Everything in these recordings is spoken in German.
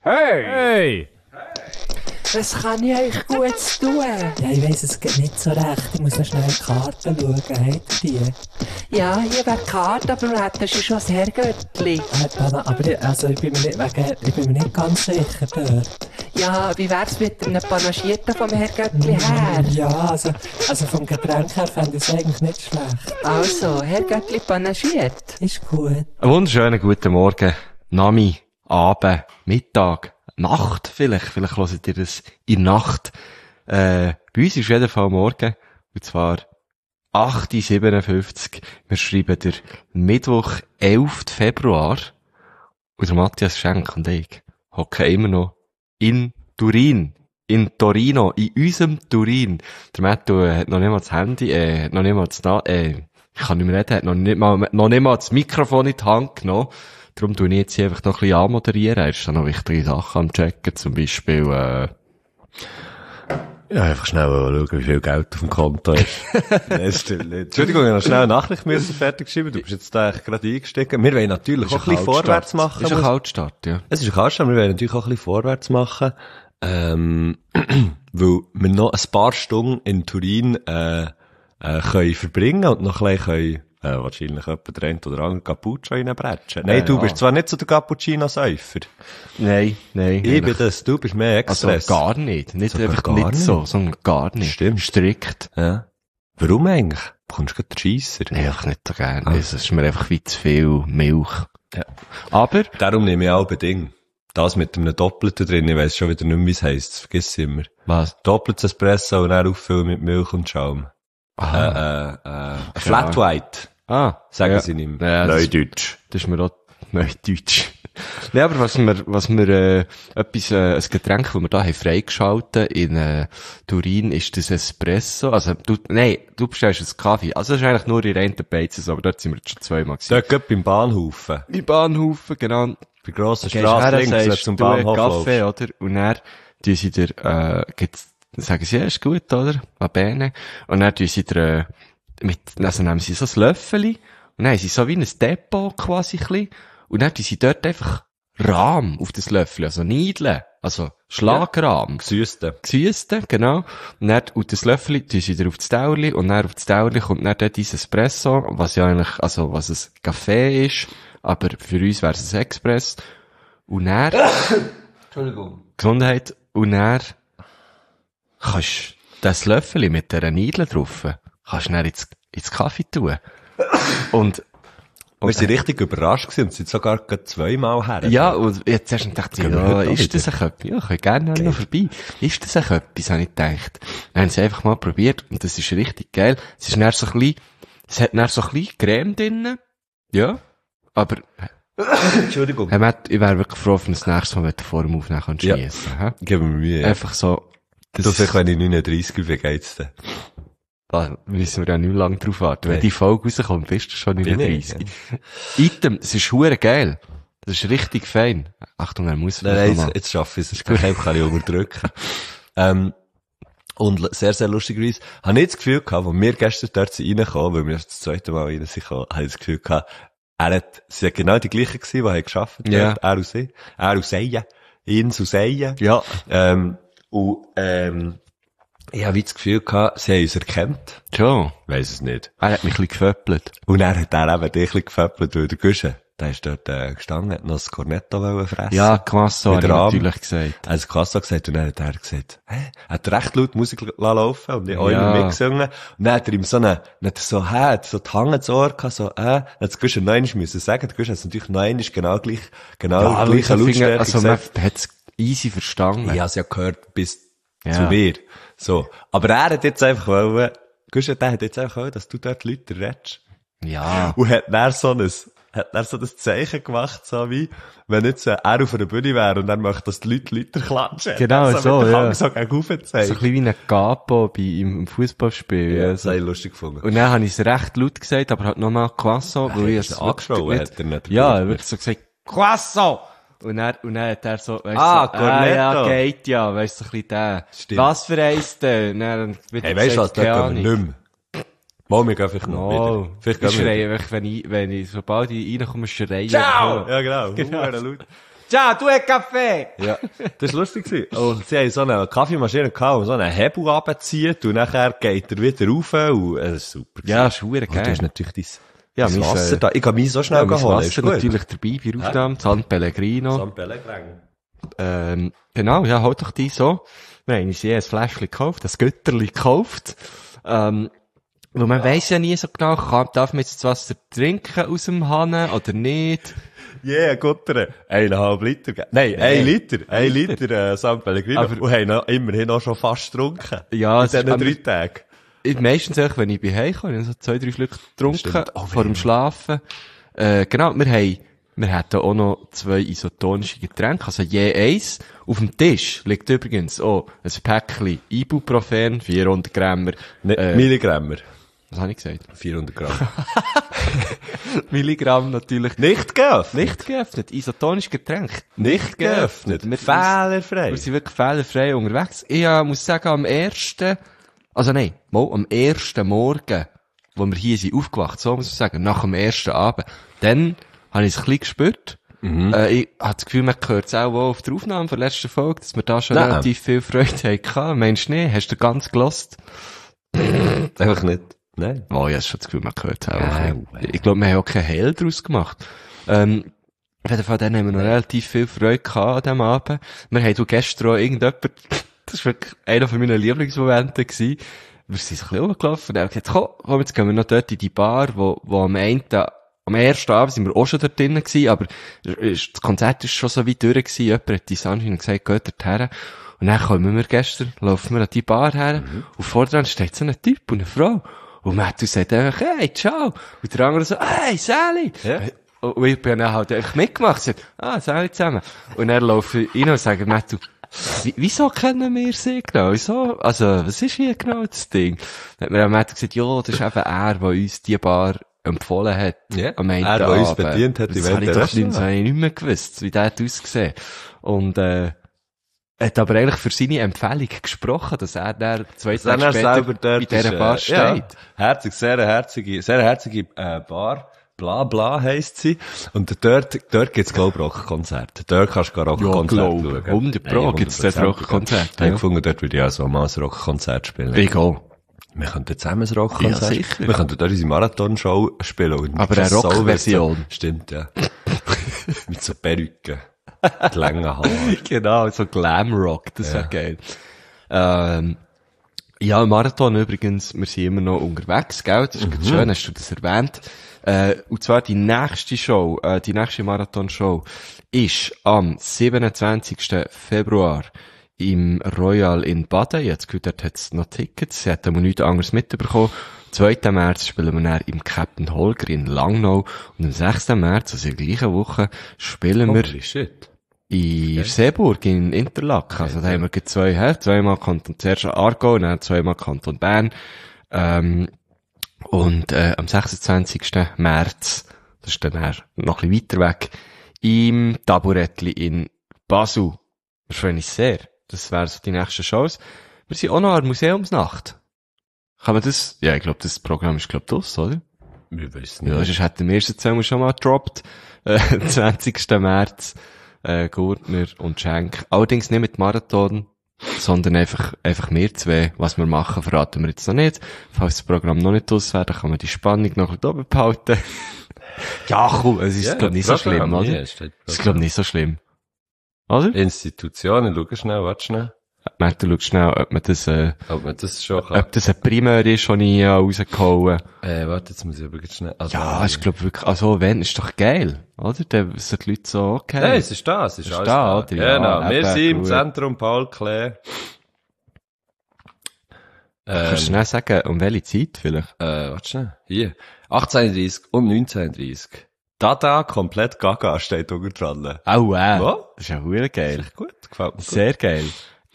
Hey! Hey! Was kann ich euch Gutes tun? Ja, ich weiss, es geht nicht so recht. Ich muss noch schnell in die Karten schauen. Habt ihr die? Ja, hier wäre die Karte, aber wir hätten schon das Herrgöttli. Aber ich bin mir nicht ganz sicher dort. Ja, wie wär's mit einem Panagierten vom Herrgöttli her? Ja, also vom Getränk her fände ich es eigentlich nicht schlecht. Also, Herrgöttli panagiert. Ist gut. Einen wunderschönen guten Morgen. Nami, Abend, Mittag, Nacht vielleicht. Vielleicht hört ihr das in der Nacht. Bei uns ist auf jeden Fall morgen. Und zwar 8.57 Uhr. Wir schreiben den Mittwoch, 11. Februar. Und der Matthias Schenk und ich hocken immer noch in Turin. In Torino. In unserem Turin. Der Matto hat noch nicht mal das Handy, hat noch nicht mal ich kann nicht mehr reden, hat noch nicht mal das Mikrofon in die Hand genommen. Darum tue ich jetzt hier einfach noch ein bisschen anmoderieren. Er ist da noch wichtige Sachen am checken. Zum Beispiel, ja, einfach schnell schauen, wie viel Geld auf dem Konto ist. Nein, das stimmt nicht. Entschuldigung, ich habe noch schnell eine Nachricht fertig geschrieben. Du bist jetzt da gerade eingestiegen. Wir wollen natürlich auch ein bisschen vorwärts machen. Das ist ein Kaltstart, ja. Es ist ein Kaltstart, wir wollen natürlich auch ein bisschen vorwärts machen. Weil wir noch ein paar Stunden in Turin, können verbringen und noch ein bisschen wahrscheinlich jemand der eine oder andere Cappuccino reinbretschen. Nein, du bist zwar nicht so der Cappuccino-Säufer. Nein. Ich bin das, du bist mehr Express. Also gar nicht. Nicht Sogar einfach gar nicht nicht. so, sondern gar nicht. Stimmt. Strikt. Ja. Warum eigentlich? Bekommst du gerade den Scheisser? Nee, einfach nicht so gerne. Es ist mir einfach viel zu viel Milch. Ja. Aber, Darum nehme ich auch ein Ding. Das mit einem Doppelten drin, ich weiss schon wieder nicht mehr, wie es heisst. Vergiss es immer. was? Doppeltes Espresso und dann auffüllen mit Milch und Schaum. Flat White. Sagen sie nicht mehr. Ja, Neudeutsch. Das ist mir auch Neudeutsch. Ja, aber was wir ein Getränk, das wir da haben freigeschaltet in Turin, ist das Espresso. Also, du bestellst einen Kaffee. Also, das ist eigentlich nur in reinen Beizen, aber dort sind wir jetzt schon zweimal gewesen. Dort geht beim Bahnhofen. Im Bahnhof, genau. Bei grosser Gehst Straße her, links, wenn du sagst, zum du einen Bahnhof Kaffee, läufst. oder? Und dann, tun sie dir, sagen sie, ja, ist gut, oder? Va bene. Und dann tun sie dir, also nehmen sie so ein Löffeli, und dann haben sie so wie ein Depot quasi ein bisschen, und dann tun sie dort einfach Rahm auf das Löffeli, also Niedeln, also Schlagrahm. Gesüßte. Gesüßte, genau. Und das Löffeli tun sie dir auf das Tauerli, und dann auf das Tauerli kommt dann dort dieses Espresso, was ja eigentlich, also, was ein Kaffee ist, aber für uns wäre es ein Express. Und dann, Entschuldigung. Gesundheit, und dann kannst du das Löffeli mit dieser Nidel drauf, kannst du dann ins Kaffee tun. Und Wir sind richtig überrascht gewesen und sind sogar gerade zweimal her. ja, und jetzt erst gedacht, Gehen wir ja, heute ist das wieder? ein Köppi? Ja, ich kann gerne noch vorbei. Ist das ein Köppi, habe ich gedacht. Dann haben sie einfach mal probiert, und das ist richtig geil. Es ist dann so ein bisschen, es hat dann so ein bisschen Creme drin. Ja. Aber, Entschuldigung. Herr Matt, ich wäre wirklich froh, wenn das nächste Mal, wenn du vor dem Aufnehmen Ja. schiessen kannst. Geben wir Mühe. Einfach so, Du, vielleicht, wenn ich 39 bin, wie geht's denn? da müssen wir ja nicht lange drauf warten. Wenn Nee. die Folge rauskommt, bist du schon Bin 39. Item, es ist hure geil. Das ist richtig fein. Achtung, er muss Nein, noch mal. jetzt schaffe ich es. Das Geheim kann ich unterdrücken. Und sehr, sehr lustigerweise habe ich das Gefühl gehabt, als wir gestern dort sind reingekommen, weil wir erst das zweite Mal rein sind gekommen, habe ich das Gefühl gehabt, sie hat genau die gleichen gewesen, die haben gearbeitet Ja. dort, er und sie, Ins und Seien. Ja. Ich habe wie das Gefühl gehabt, sie haben uns erkannt. Schon. Weiss es nicht. Er hat mich ein bisschen geföppelt. Und dann hat er eben dich ein bisschen geföppelt, weil der Guschen, der ist dort gestanden, hat noch das Cornetto fressen. Ja, Quasso, Mit habe ich Rahm. natürlich gesagt. Also Kasso gesagt, und dann hat er gesagt, hat recht laut Musik laufen und ich auch Ja. immer mitgesungen. Und dann hat er ihm so hat so die Hand ins Ohr gehabt, so, dann hat das Guschen noch einmal müssen sagen, der Guschen hat es natürlich noch einmal genau aber gleiche ich Lautstärke finde, also man gesagt. hat es easy verstanden. Ich habe es ja gehört bis Ja. zu mir. So. Aber er hat jetzt einfach wollen, Guschen, der hat jetzt einfach wollen, dass du dort Leute redest. Ja. Und hat dann so das Zeichen gemacht, so wie, wenn jetzt er auf einer Bühne wäre und dann möchte, dass die Leute klatschen. Genau, Hat er so, mit der ja. Hand so gegen rauf So ein gezeigt. bisschen wie ein Capo im Fußballspiel. Ja, Ja, das so. habe ich lustig gefunden. Und dann habe ich es recht laut gesagt, aber halt nochmal Quasso, weil ich hast es du angeschrien, wirklich hat er nicht Ja, gehört. wirklich so gesagt, Quasso! Und dann hat er so, weißt Ah, so, Cornetto. ja, geht ja, weißt du, so ein bisschen der. Stimmt. Was für eins denn? Dann wird Hey, weißt du was, gesagt, da keine gehen wir Ahnung. nicht mehr. Mal, wir gehen vielleicht noch Oh, wieder. Vielleicht ich gehen wir schreie einfach, wenn ich, sobald ich reinkomme, schreie ich. Ciao! einfach. Ja, genau. Genau. Huere laut. Ciao, du hast Kaffee! Ja, das war lustig gewesen. Und sie haben so eine Kaffeemaschine gehabt, und so einen Hebel runterzieht, und nachher geht er wieder rauf, und das ist super. Ja, ist verdammt Und du geil. hast natürlich Ja, dein mein Wasser da. Ich kann mich so schnell Ja, mein holen. Wasser Ist gut. natürlich dabei bei der Aufnahme, San Pellegrino. San Pellegrino. Genau, ja, halt doch die so. Wir haben uns je ein Fläschchen gekauft, ein Götterli gekauft. Weil man weiss ja nie so genau, darf man jetzt das Wasser trinken aus dem Hahn oder nicht. Yeah, Gutter. 1,5 Liter. Nein, 1 Liter. 1 Liter San Pellegrino. Aber- Und haben noch, immerhin auch schon fast getrunken. Ja, in es ist- diesen 3 Tagen. Meistens auch, wenn ich bei Hause komme, ich habe so 2-3 Schlücke getrunken, Stimmt. Oh, vor dem Schlafen. Genau, wir hatten auch noch 2 isotonische Getränke, also je eins. Auf dem Tisch liegt übrigens auch ein Päckchen Ibuprofen, 400 Gramm. Milligrammer. Was habe ich gesagt? 400 Gramm. Milligramm natürlich. Nicht geöffnet. Nicht geöffnet. Isotonisch Getränk. Nicht geöffnet. Wir Fehlerfrei. Wir sind wirklich fehlerfrei unterwegs. Ich muss sagen, am ersten Morgen, wo wir hier sind aufgewacht, so muss ich sagen, nach dem ersten Abend, dann habe ich es ein bisschen gespürt. Ich habe das Gefühl, man hört es auch auf der Aufnahme von der letzten Folge, dass wir da schon Nein. relativ viel Freude hatten. Meinst du nicht? Hast du ganz gelost? Einfach nicht. Nein. Oh, ich habe schon das Gefühl, man hört es auch. Ja, Ich glaube, wir haben auch keinen Hehl daraus gemacht. Auf jeden Fall, dann haben wir noch relativ viel Freude gehabt an diesem Abend. Wir haben gestern auch irgendjemand, das war wirklich einer von meinen Lieblingsmomente gewesen. Wir sind so ein bisschen rumgelaufen und haben gesagt, komm, jetzt gehen wir noch dort in die Bar, wo am ersten Abend sind wir auch schon dort drinnen gewesen, aber das Konzert ist schon so weit durch gewesen. Jemand hat die Sunshine gesagt, geht dort her. Und dann laufen wir an die Bar her, und vor dran steht so ein Typ und eine Frau. Und Matthew sagt einfach, hey, ciao. Und der andere so, hey, Sally. Ja. Und ich bin dann halt einfach mitgemacht, sagt, Sally zusammen. Und dann laufe ich rein und sage, Matthew, wieso kennen wir sie genau? Wieso? Also, was ist hier genau das Ding? Dann hat mir Matthew gesagt, ja, das ist eben er, der uns die Bar empfohlen hat. Ja, am einen er, der uns Abend. bedient hat, Das im habe ich doch Restaurant. das habe ich nicht mehr gewusst, wie der hat ausgesehen. Und, hat aber eigentlich für seine Empfehlung gesprochen, dass er dann 2 Dann Tage er später selber bei dort dieser ist, Bar steht. Ja, sehr herzige Bar. Bla bla heisst sie. Und dort gibt's glaub Rockkonzert. Dort kannst du gar Rockkonzert schauen. 100 Pro gibt's dort 100%. Rockkonzert. Ich habe gefunden, dort würde ich auch so mal ein Rockkonzert spielen. Ich auch. Wir könnten zusammen ein Rockkonzert. Ja, sicher. Wir könnten dort unsere Marathonshow spielen. Und Aber eine das Rockversion. so- Stimmt, ja. Mit so Perücken. Mit langen Haaren. Genau, so Glamrock, das wäre geil. Ja, im Marathon übrigens, wir sind immer noch unterwegs, gell? Das ist ganz schön, hast du das erwähnt. Und zwar die nächste Show, die nächste Marathon-Show ist am 27. Februar im Royal in Baden. Jetzt gehört, dort hat es noch Tickets. Sie hat aber nichts anderes mitbekommen. 2. März spielen wir dann im Captain Holger in Langnau. Und am 6. März, also in der gleichen Woche, spielen wir Holy shit. in Seeburg, in Interlaken. Also da haben wir gleich zweimal Kanton, zuerst Aargau, dann zweimal Kanton Bern. Und am 26. März, das ist dann noch ein bisschen weiter weg, im Taburettli in Basel. Das freue ich sehr. Das wären so die nächsten Shows. Wir sind auch noch an der Museumsnacht. Kann man das? Ja, ich glaube, das Programm ist, das, oder? Wir wissen Ja, sonst hätten wir jetzt schon mal gedroppt. 20. März, Gurtner und Schenk. Allerdings nicht mit Marathon, sondern einfach wir zwei. Was wir machen, verraten wir jetzt noch nicht. Falls das Programm noch nicht aus wäre, dann kann man die Spannung noch ein bisschen oben behalten. Ja, komm, es ist, glaub nicht so schlimm, oder? Es ist, glaub nicht so schlimm. Oder? Institutionen, schau schnell, warte schnell. Martin, schau schnell, ob man das schon kann. ob das ein Primär ist, schon ich rausgehauen. Warte, jetzt muss ich aber ganz schnell. Also, Ja, ich glaube wirklich, also wenn, ist doch geil, oder? Dann sind die Leute so, okay. Nein, es ist alles da, da. oder? Ja, Genau, wir eben, sind im gut. Zentrum Paul Klee. Kannst du schnell sagen, um welche Zeit vielleicht? Warte schnell. Hier. 18:30 und 19:30. Dada, komplett gaga, steht unten dran. Oh, wow. Was? Das ist ja verdammt geil. Echt gut, gefällt mir gut. Sehr geil.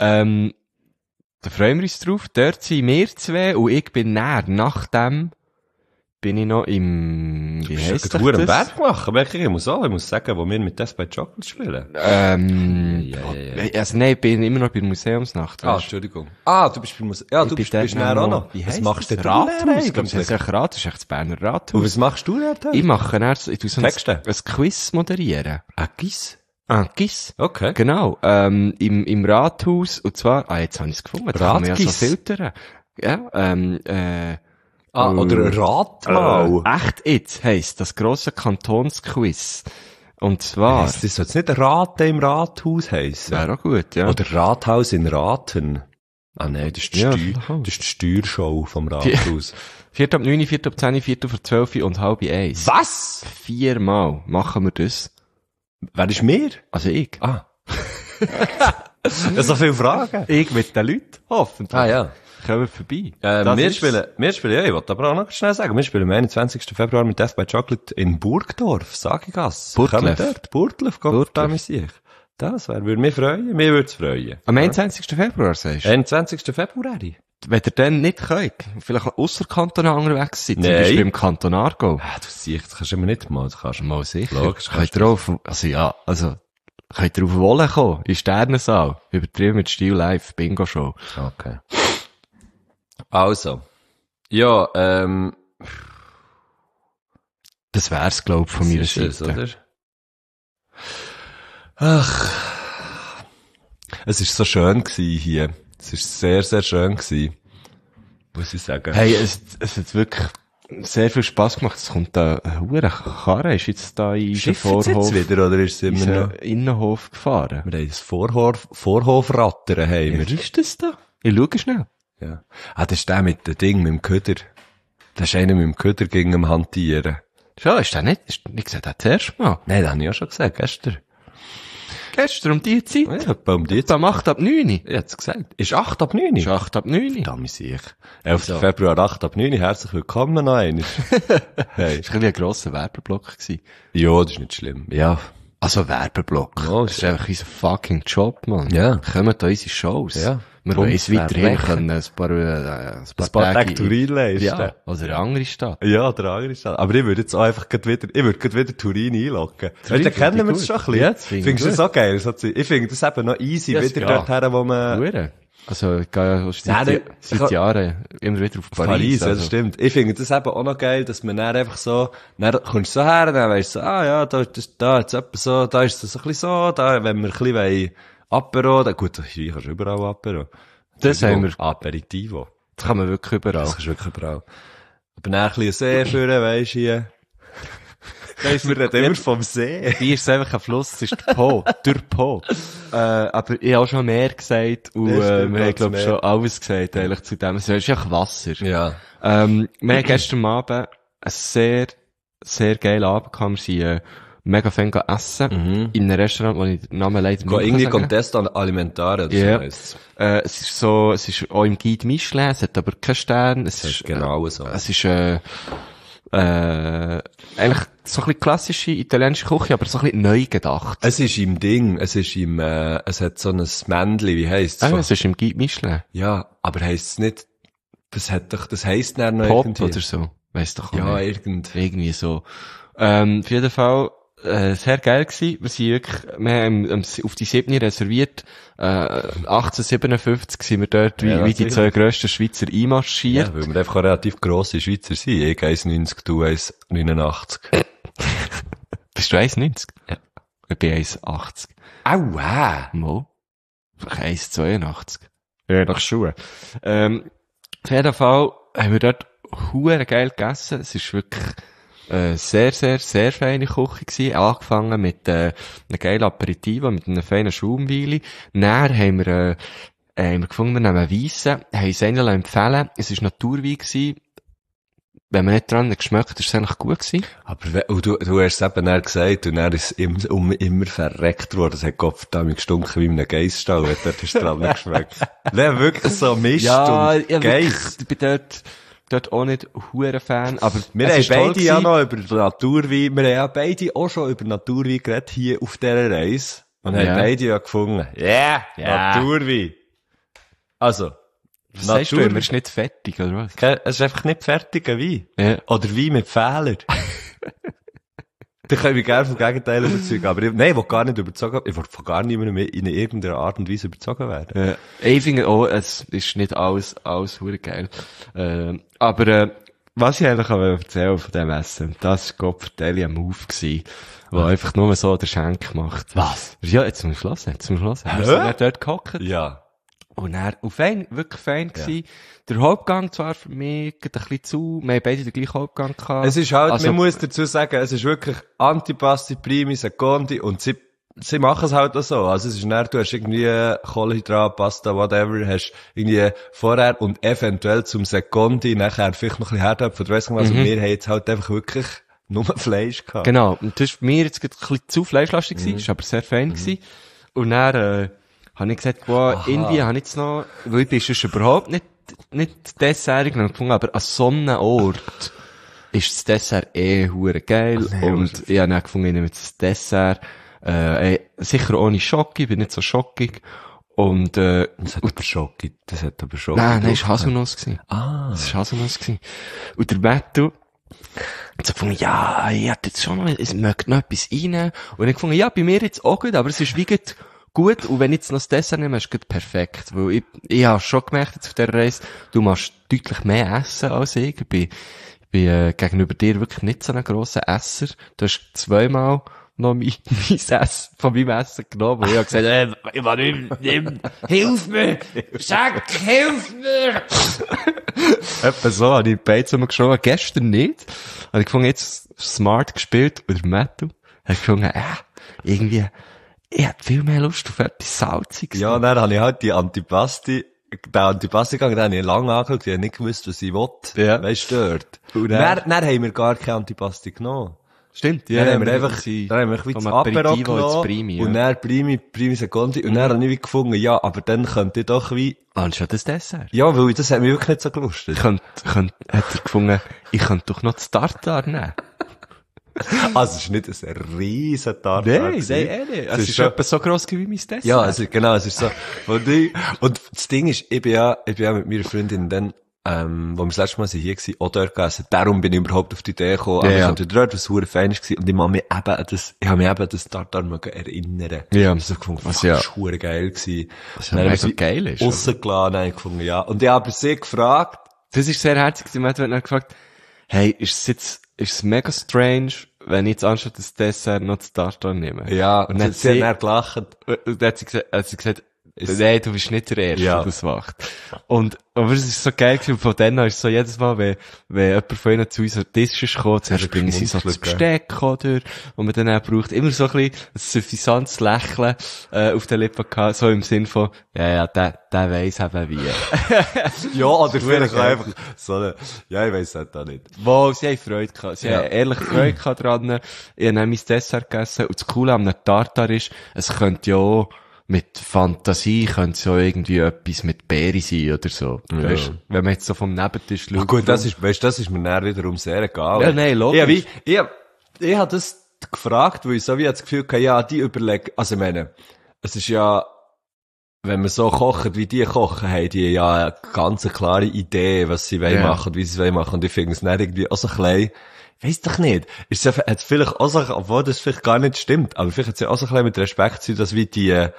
Da freuen wir uns drauf. Dort sind wir zwei und ich bin näher. Nachdem bin ich noch im, wie heisst Ich muss das? Berg machen, wirklich. Ich muss sagen, wo wir mit Death by Chocolate spielen. Ja. Also nein, ich bin immer noch bei der Museumsnacht. Ah, weisst du. Entschuldigung. Ah, du bist beim Museum. Ja, Ich du bin bist dort näher auch noch. Wie Was heisst machst das? du Rathaus? denn Ich glaube, das eigentlich? heisst ja Rathaus. Das ist echt das Berner Rathaus. Und was machst du dort? Ich mache dann so, ich tue so Texte? ein Quiz moderieren. Ein Quiz? Gis. Okay. Genau, im Rathaus, und zwar, jetzt habe ich es gefunden, da kann man ja schon Ratgis. filtern. Ja, Oder Rat mal. Echt jetzt heisst das grosse Kantonsquiz. Und zwar, Das soll jetzt nicht Raten im Rathaus heissen. wäre auch gut, ja. Oder Rathaus in Raten. Ah nein, das ist die, Ja, Steuer, vielleicht auch. das ist die Steuershow vom Rathaus. 4 ab 9, 4 ab 10, 4 ab 12 und halb 1. Was? 4-mal machen wir das. Wer ist mir? Also ich. Ah. So viele Fragen. Ich mit den Leuten, hoffentlich. Ah ja. Kommen vorbei. Wir spielen, ja, ich wollte aber auch noch schnell sagen, wir spielen am 21. Februar mit Death by Chocolate in Burgdorf, Sagigasse. Burgdorf. Kommen dort, Burgdorf, Gott, da mich sich. Das würde mich freuen, mir würde es freuen. Am 21. Februar, sagst du? 21. Februar. Wenn ihr dann nicht könnt, vielleicht ausserkantonal unterwegs seid, zum Nein. Beispiel im Kanton Aargau. Ah, du siehst, das kannst du immer nicht mal, das kannst du Mal sicher. Logisch, Könnt ihr auf, könnt ihr auf Wolle kommen, in Sternensaal, übertrieben mit Stil live, Bingo-Show. Okay. Also. Ja, Das wär's, glaub, von meiner ist es, Seite. oder? Ach. Es ist so schön gewesen hier. Es ist sehr, sehr schön gewesen. Muss ich sagen. Hey, es hat wirklich sehr viel Spass gemacht. Es kommt da eine hure Karre, ist jetzt da in den Schifft es jetzt Vorhof, wieder, oder ist es in immer noch? den Innenhof gefahren. Wir haben das Vorhofrattern, haben Wer wir. ist das da? Ich schau schnell. Ja. Ah, das ist der mit dem Ding, mit dem Köder. Das ist einer mit dem Köder gegen dem Hantieren. Schon, ist der nicht? Ich sehe den zuerst mal. Nein, das habe ich auch schon gesagt, gestern. Gestern um die Zeit. Ja, um die Zeit. Da macht ab 9. Ich hab's gesagt. Ist 8 ab 9? Ist 8 ab 9. Da mich sich. 11. Februar, 8 ab 9. Herzlich willkommen noch einmal. Hey. Das war ein grosser Werbeblock gewesen. Ja, das ist nicht schlimm. Ja. Also Werbeblock. Ja, Das ist einfach unser fucking Job, Mann. Ja. Kommen da unsere Shows. Ja. Wir Drum wollen uns weiterhin verrecken. können ein paar Tage Turin leisten. Ja, oder eine andere Stadt. Ja, der andere Stadt. Aber ich würde jetzt auch einfach wieder Turin einloggen. Turin Weißt du, da kennen finde wir ich das schon ein gut. bisschen. Ja, das finde ich Findest du das gut. auch geil? Ich finde das eben noch easy, Ja, wieder ja. dorthin, wo man... Hure. Also, ich gehe ja Nein, seit Jahren immer wieder auf Paris. Paris, ja, also. das stimmt. Ich finde das eben auch noch geil, dass man dann einfach so, dann kommst du so her, dann weisst du so, ah ja, da jetzt etwa so, da ist es so ein bisschen so, da, wenn wir ein bisschen wollen, Apero, da, gut, hier kannst du überall Apero. Das haben wir. Aperitivo. Das kann man wirklich überall. Das kannst du wirklich überall. Aber dann ein bisschen See führen, weisst du, hier. Wir reden immer vom See. Hier ist es einfach ein Fluss, es ist der Po, der Po. Aber ich habe auch schon mehr gesagt, und, Das stimmt, wir haben, ganz glaub mehr. schon alles gesagt, eigentlich, zu dem. Es ist ja Wasser. Ja. Wir haben gestern Abend einen sehr, sehr geilen Abend gehabt. Wir sind, mega fein essen. In einem Restaurant, wo ich den Namen leider Go nicht irgendwie sagen kann. Contest Alimentare, oder Ja. so heisst's. Es ist auch im Guide Michelin, es hat aber keinen Stern. Es Das ist, ist genau so. es ist, eigentlich so ein bisschen klassische italienische Küche, aber so ein bisschen neu gedacht. Es ist im Ding, es hat so ein Männchen, wie heisst's? Es ist im Guide Michelin. Ja, aber heisst's nicht, das heisst dann noch Pop irgendwie. oder so. Weiss doch auch Ja, nicht. Irgendwie so. Auf jeden Fall, sehr geil gewesen. Wir haben auf die 7 reserviert. 1857 sind wir dort, Ja, wie die natürlich. 2 grössten Schweizer einmarschiert. Ja, weil wir einfach auch relativ grosse Schweizer sind. Ich 1,90, du 1,89. Bist du 1,90? Ja. Ich bin 1,80. Aua! Mo. Vielleicht 1,82. Ja, nach Schuhe. Auf jeden Fall haben wir dort hure geil gegessen. Es ist wirklich sehr, sehr, sehr feine Küche gewesen. Angefangen mit einem geilen Aperitivo, mit einem feinen Schaumweili. Dann haben wir gefunden, wir nehmen Weissen, haben es ihnen empfehlen. Es war Naturwein gewesen. Wenn man nicht dran geschmeckt hat, ist es eigentlich gut gewesen. Aber du hast es eben dann gesagt, und dann ist es immer verreckt worden. Das hat Gott verdammt gestunken wie in einem Geissstall, wenn dort ist dran geschmeckt. Nein, wirklich so Mist und Geiss. Ich bin dort auch nicht hure Fan, aber Wir es haben ist toll beide ja gewesen. noch über Naturwein, wir haben ja beide auch schon über Naturwein geredet, hier auf dieser Reise. Und haben Ja. beide ja gefunden. Ja, Naturwein. Also, Was sagst du immer, ist nicht fertig, oder was? Es ist einfach nicht fertiger Wein. Ja. Oder Wein mit Fehlern. Da können wir gerne vom Gegenteil überzeugen. Aber ich will gar nicht überzogen. Ich will von gar niemandem mehr in irgendeiner Art und Weise überzogen werden. Ich finde auch, es ist nicht alles hure geil. Aber, was ich eigentlich auch erzählen von dem Essen, das war Gottverdeli ein Move gewesen, der einfach nur so der Schenk macht. Was? Ja, jetzt zum Schluss. Wir sind dann dort gehockt. Ja. Und er, wirklich fein gewesen. Der Hauptgang zwar für mich ein bisschen zu, wir haben beide den gleichen Hauptgang gehabt. Es ist halt, Also- man muss dazu sagen, es ist wirklich Antipasti, Primi, Secondi und sie machen es halt auch so. Also es ist nicht, du hast irgendwie Kohlenhydrat, Pasta, whatever, hast irgendwie vorher und eventuell zum Secondi nachher vielleicht noch ein bisschen Herdöpfel oder weiss nicht was. Und wir haben jetzt halt einfach wirklich nur Fleisch gehabt. Genau. Und das war mir jetzt ein bisschen zu fleischlastig gewesen, ist aber sehr fein gewesen. Und dann, habe ich gesagt, boah, irgendwie habe ich jetzt noch, weil ich bin sonst überhaupt nicht dessertig gefunden, aber an so einem Ort ist das Dessert hure geil. Und ich habe dann gefunden, ich nehme jetzt das Dessert, sicher ohne Schocke, ich bin nicht so schockig. Und, Das hat aber Schoki. nein, es war Haselnuss gewesen. Ah. Das war Haselnuss gewesen. Und der Matthew, so gefunden, ja, ich hätte jetzt schon noch, ich möchte noch etwas reinnehmen. Und ich gefunden, ja, bei mir jetzt auch gut, aber es ist wie gut. Und wenn ich jetzt noch das Dessert nehme, ist es perfekt. Weil ich habe schon gemerkt jetzt auf dieser Reise, du machst deutlich mehr essen als ich. Ich bin gegenüber dir wirklich nicht so ein grosser Esser. Du hast zweimal noch mein Essen von meinem Essen genommen. Und ich habe gesagt, ich will nicht, nimm, hilf mir! Sag, hilf mir! Etwa so habe ich die Beine zusammengeschoben. Gestern nicht. Habe ich gefunden, jetzt smart gespielt. Und der Matthew habe ich gefunden, irgendwie, ich hätte viel mehr Lust auf etwas Salziges. Ja, dann habe ich halt den Antipasti gegangen, den habe ich lange angeschaut, ich habe nicht gewusst, was ich will. Ja. Weißt du, dort. Und Dann haben wir gar keine Antipasti genommen. Stimmt, Dann haben wir einfach ein bisschen das Apero genommen. Primi, und dann Primi Secondi. Und dann habe ich wie gefunden, ja, aber dann könnte ich doch wie, anstatt das Dessert. ja, weil das hat mich wirklich nicht so gelustet. Hat er gefunden, ich könnte doch noch das Tartar nehmen. Also, es ist nicht ein riesen Tartar. Nicht. Es ist schon- etwa so gross wie mein Dessert. Ja, es ist so. Und das Ding ist, ich bin ja mit meiner Freundin dann, wo wir das letzte Mal hier waren, auch dort gegessen. Darum bin ich überhaupt auf die Idee gekommen. Aber Ja, ich ja. hatte dort, was hure fein war. Und ich habe mich eben an das Tartar mögen erinnern. Ja. Ich so gefunden, Was fuck, ja- das ist hure geil gewesen. Was Dann ja habe mega ich geil ist. rausgelassen, habe ich gefunden, ja. Und ich habe sie gefragt, Das ist sehr herzig. Die Matt hat dann gefragt, hey, ist es mega strange, wenn ich jetzt anstatt das Dessert noch das Tartar nehme? ja, Und und dann sie hat dann gelacht. Und dann hat sie gesagt, nein, du bist nicht der Erste, Ja. der das macht. Aber es ist so geil gewesen, von dann an ist so jedes Mal, wenn jemand von ihnen zu uns an den Tisch ist gekommen, zuerst bringen sie so das geschmunzelt, Besteck, oder, was man dann auch braucht, immer so ein bisschen ein suffisantes Lächeln, auf den Lippen gehabt, so im Sinn von, der weiss eben wie. Ja, oder vielleicht geil. einfach so ja, ich weiss halt auch nicht. Wow, sie haben Freude gehabt. Sie Ja. haben ehrlich Freude gehabt dran. Ich habe dann mein Dessert gegessen. Und das Coole an einem Tartar ist, es könnte ja auch mit Fantasie, könnte es ja irgendwie etwas mit Beere sein oder so. Ja. Weißt, wenn man jetzt so vom Nebentisch schaut. Ach gut, das ist mir dann wiederum sehr egal. Ja, nein, logisch. Ich hab das gefragt, weil ich so wie das Gefühl hatte, ja, die überlegen, also ich meine, es ist ja, wenn man so kocht, wie die kochen, haben die ja eine ganz klare Idee, was sie wollen machen, wie sie es wollen machen. Und ich finde es nicht irgendwie auch so klein, weiss doch nicht. Ist es hat vielleicht auch so, obwohl das vielleicht gar nicht stimmt, aber vielleicht hat es ja auch so ein bisschen mit Respekt zu tun, dass wie die,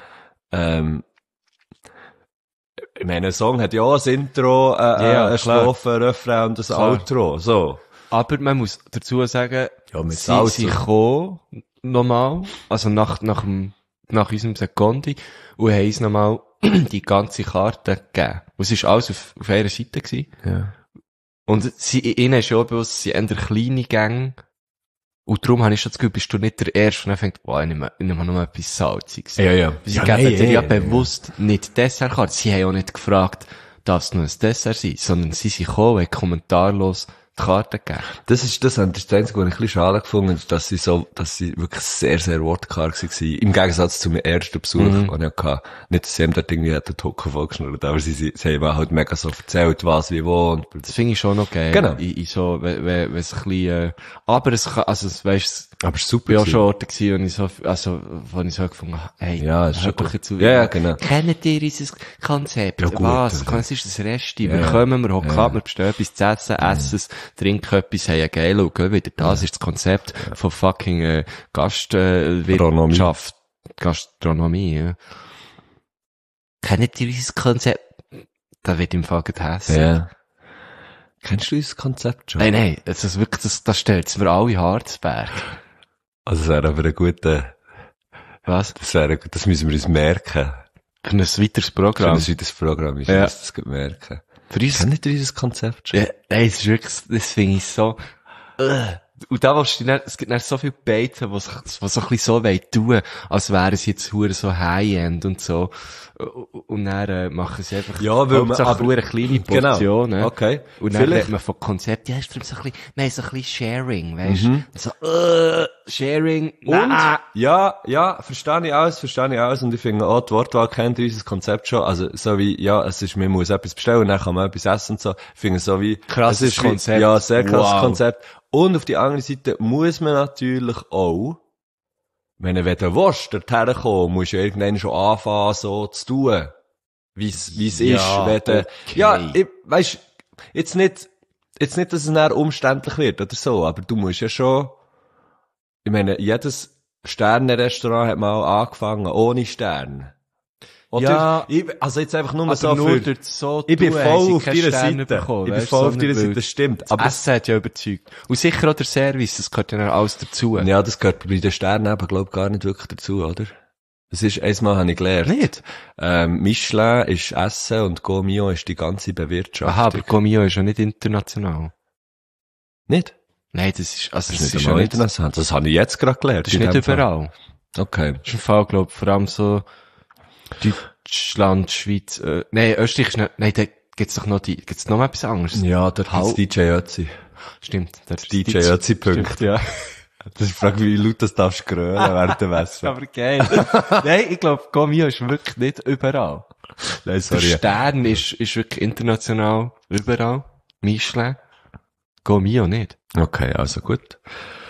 ich meine, ein Song hat ja auch ein Intro, Ja, eine klar. Strophe, ein Refrain und ein Klar. Outro, so. Aber man muss dazu sagen, Ja, mit sie Salz. sind gekommen, nochmal, also nach unserem Secondi, und haben uns nochmal die ganze Karte gegeben. Und es war alles auf einer Seite gewesen. Ja. Und ihnen ist ja auch bewusst, es sind eher kleine Gänge. Und darum habe ich schon das Gefühl, bist du nicht der Erste, und dann fängt, ich nehme noch etwas Salziges. Ja. Sie geben dir ja bewusst nicht Dessertkarte. Sie haben auch nicht gefragt, darf es noch ein Dessert sein, sondern sie sind gekommen und haben kommentarlos die Karte gegeben. Das ist das Einzige, was ich ein bisschen schade gefunden habe, dass sie wirklich sehr, sehr wortkarg waren. Im Gegensatz zu meinem ersten Besuch, den ich hatte. Nicht, dass sie ihm dort irgendwie den Token vollgeschnurrt, aber sie haben halt mega so erzählt, was, wie, wo, und Das finde ich schon noch geil. Genau. In so, wenn es ein bisschen, aber es kann, also, weisst, aber es ist super. ich war auch gewesen. schon Orte gewesen, wo ich so gefunden habe, hey, Ja, ist schon hört doch gut. jetzt auf. Ja, genau. Kennt ihr unser Konzept? Ja, gut, Was? also. Es ist das Resti. Wir Ja. kommen, wir hocken ab, wir bestellen etwas zu essen, essen es, trinken etwas, haben einen geilen Look, gell, wieder. Das ist das Konzept von fucking, Gastwirtschaft. Gastronomie, ja. Kennt ihr unser Konzept? Da wird im Fall hässlich. Ja. Kennst du unser Konzept schon? Nein, das ist wirklich, das stellt's mir alle Harzberg. Also, es wäre aber ein guter, Was? das müssen wir uns merken. Für ein weiteres Programm. Für ein weiteres Programm ist Ja. das gut merken. Für uns, Kennt ihr unser Konzept schon? ja, nein, es ist wirklich, das finde ich so, und da willst du dann, es gibt dann so viele Beiten, die so ein bisschen so tun, als wären sie jetzt hure so High-End und so. Und dann, machen sie einfach, Ja, weil man- Hauptsache aber- hure kleine Portionen. Genau, okay. Und dann Vielleicht- redet man von Konzept, ja, ist darum so ein bisschen, nein, so ein bisschen Sharing, weißt du? So, Sharing, Und, nein. ja, verstehe ich alles, und ich finde auch, die Wortwahl kennt unser Konzept schon, also, so wie, ja, es ist, man muss etwas bestellen, und dann kann man etwas essen und so, ich finde so wie, Krasses es ist wie, Konzept. ja, sehr krasses Wow. Konzept, und auf die andere Seite muss man natürlich auch, wenn du willst, dorthin kommen, musst du ja irgendwann schon anfangen, so zu tun, wie es Ja, ist, wenn du, okay. ja, weisst, jetzt nicht, dass es dann umständlich wird oder so, aber du musst ja schon, ich meine, jedes Sterne-Restaurant hat mal angefangen ohne Stern. Oder? Ja, Also jetzt einfach nur aber so nur für, durch so ich bin tun, voll haben sie auf keine deiner Sterne Seite. bekommen, Ich bin weißt, voll so auf deiner nicht Seite, wild. das stimmt. Das Aber Essen hat ja überzeugt. Und sicher auch der Service, das gehört ja dann alles dazu. ja, das gehört bei den Sternen eben, glaub gar nicht wirklich dazu, oder? Das ist, einmal habe ich gelernt. Nicht? Michelin ist Essen und Gourmillon ist die ganze Bewirtschaftung. Aha, aber Gomio ist ja nicht international. Nicht? Nein, das ist, also, Das das ist ist nicht ja einmal nicht, international. Das habe ich jetzt gerade gelernt. das ist in nicht dem Fall. überall. Okay. Das ist im Fall, glaub, vor allem so, Deutschland, Schweiz, nein, Österreich ist nicht, nein, da gibt's doch noch gibt's noch mal etwas anderes? Ja, dort Hau- gibt's DJ Ötzi. Stimmt. Das DJ Ötzi-Punkt. Stimmt, ja. Das ist die Frage, wie laut das darfst du grölen während der Das ist Wäsche. aber geil. Nein, ich glaub, Gomio ist wirklich nicht überall. Nein, Der sorry. Stern ist wirklich international überall. Michelin. Gomio nicht. Okay, also gut.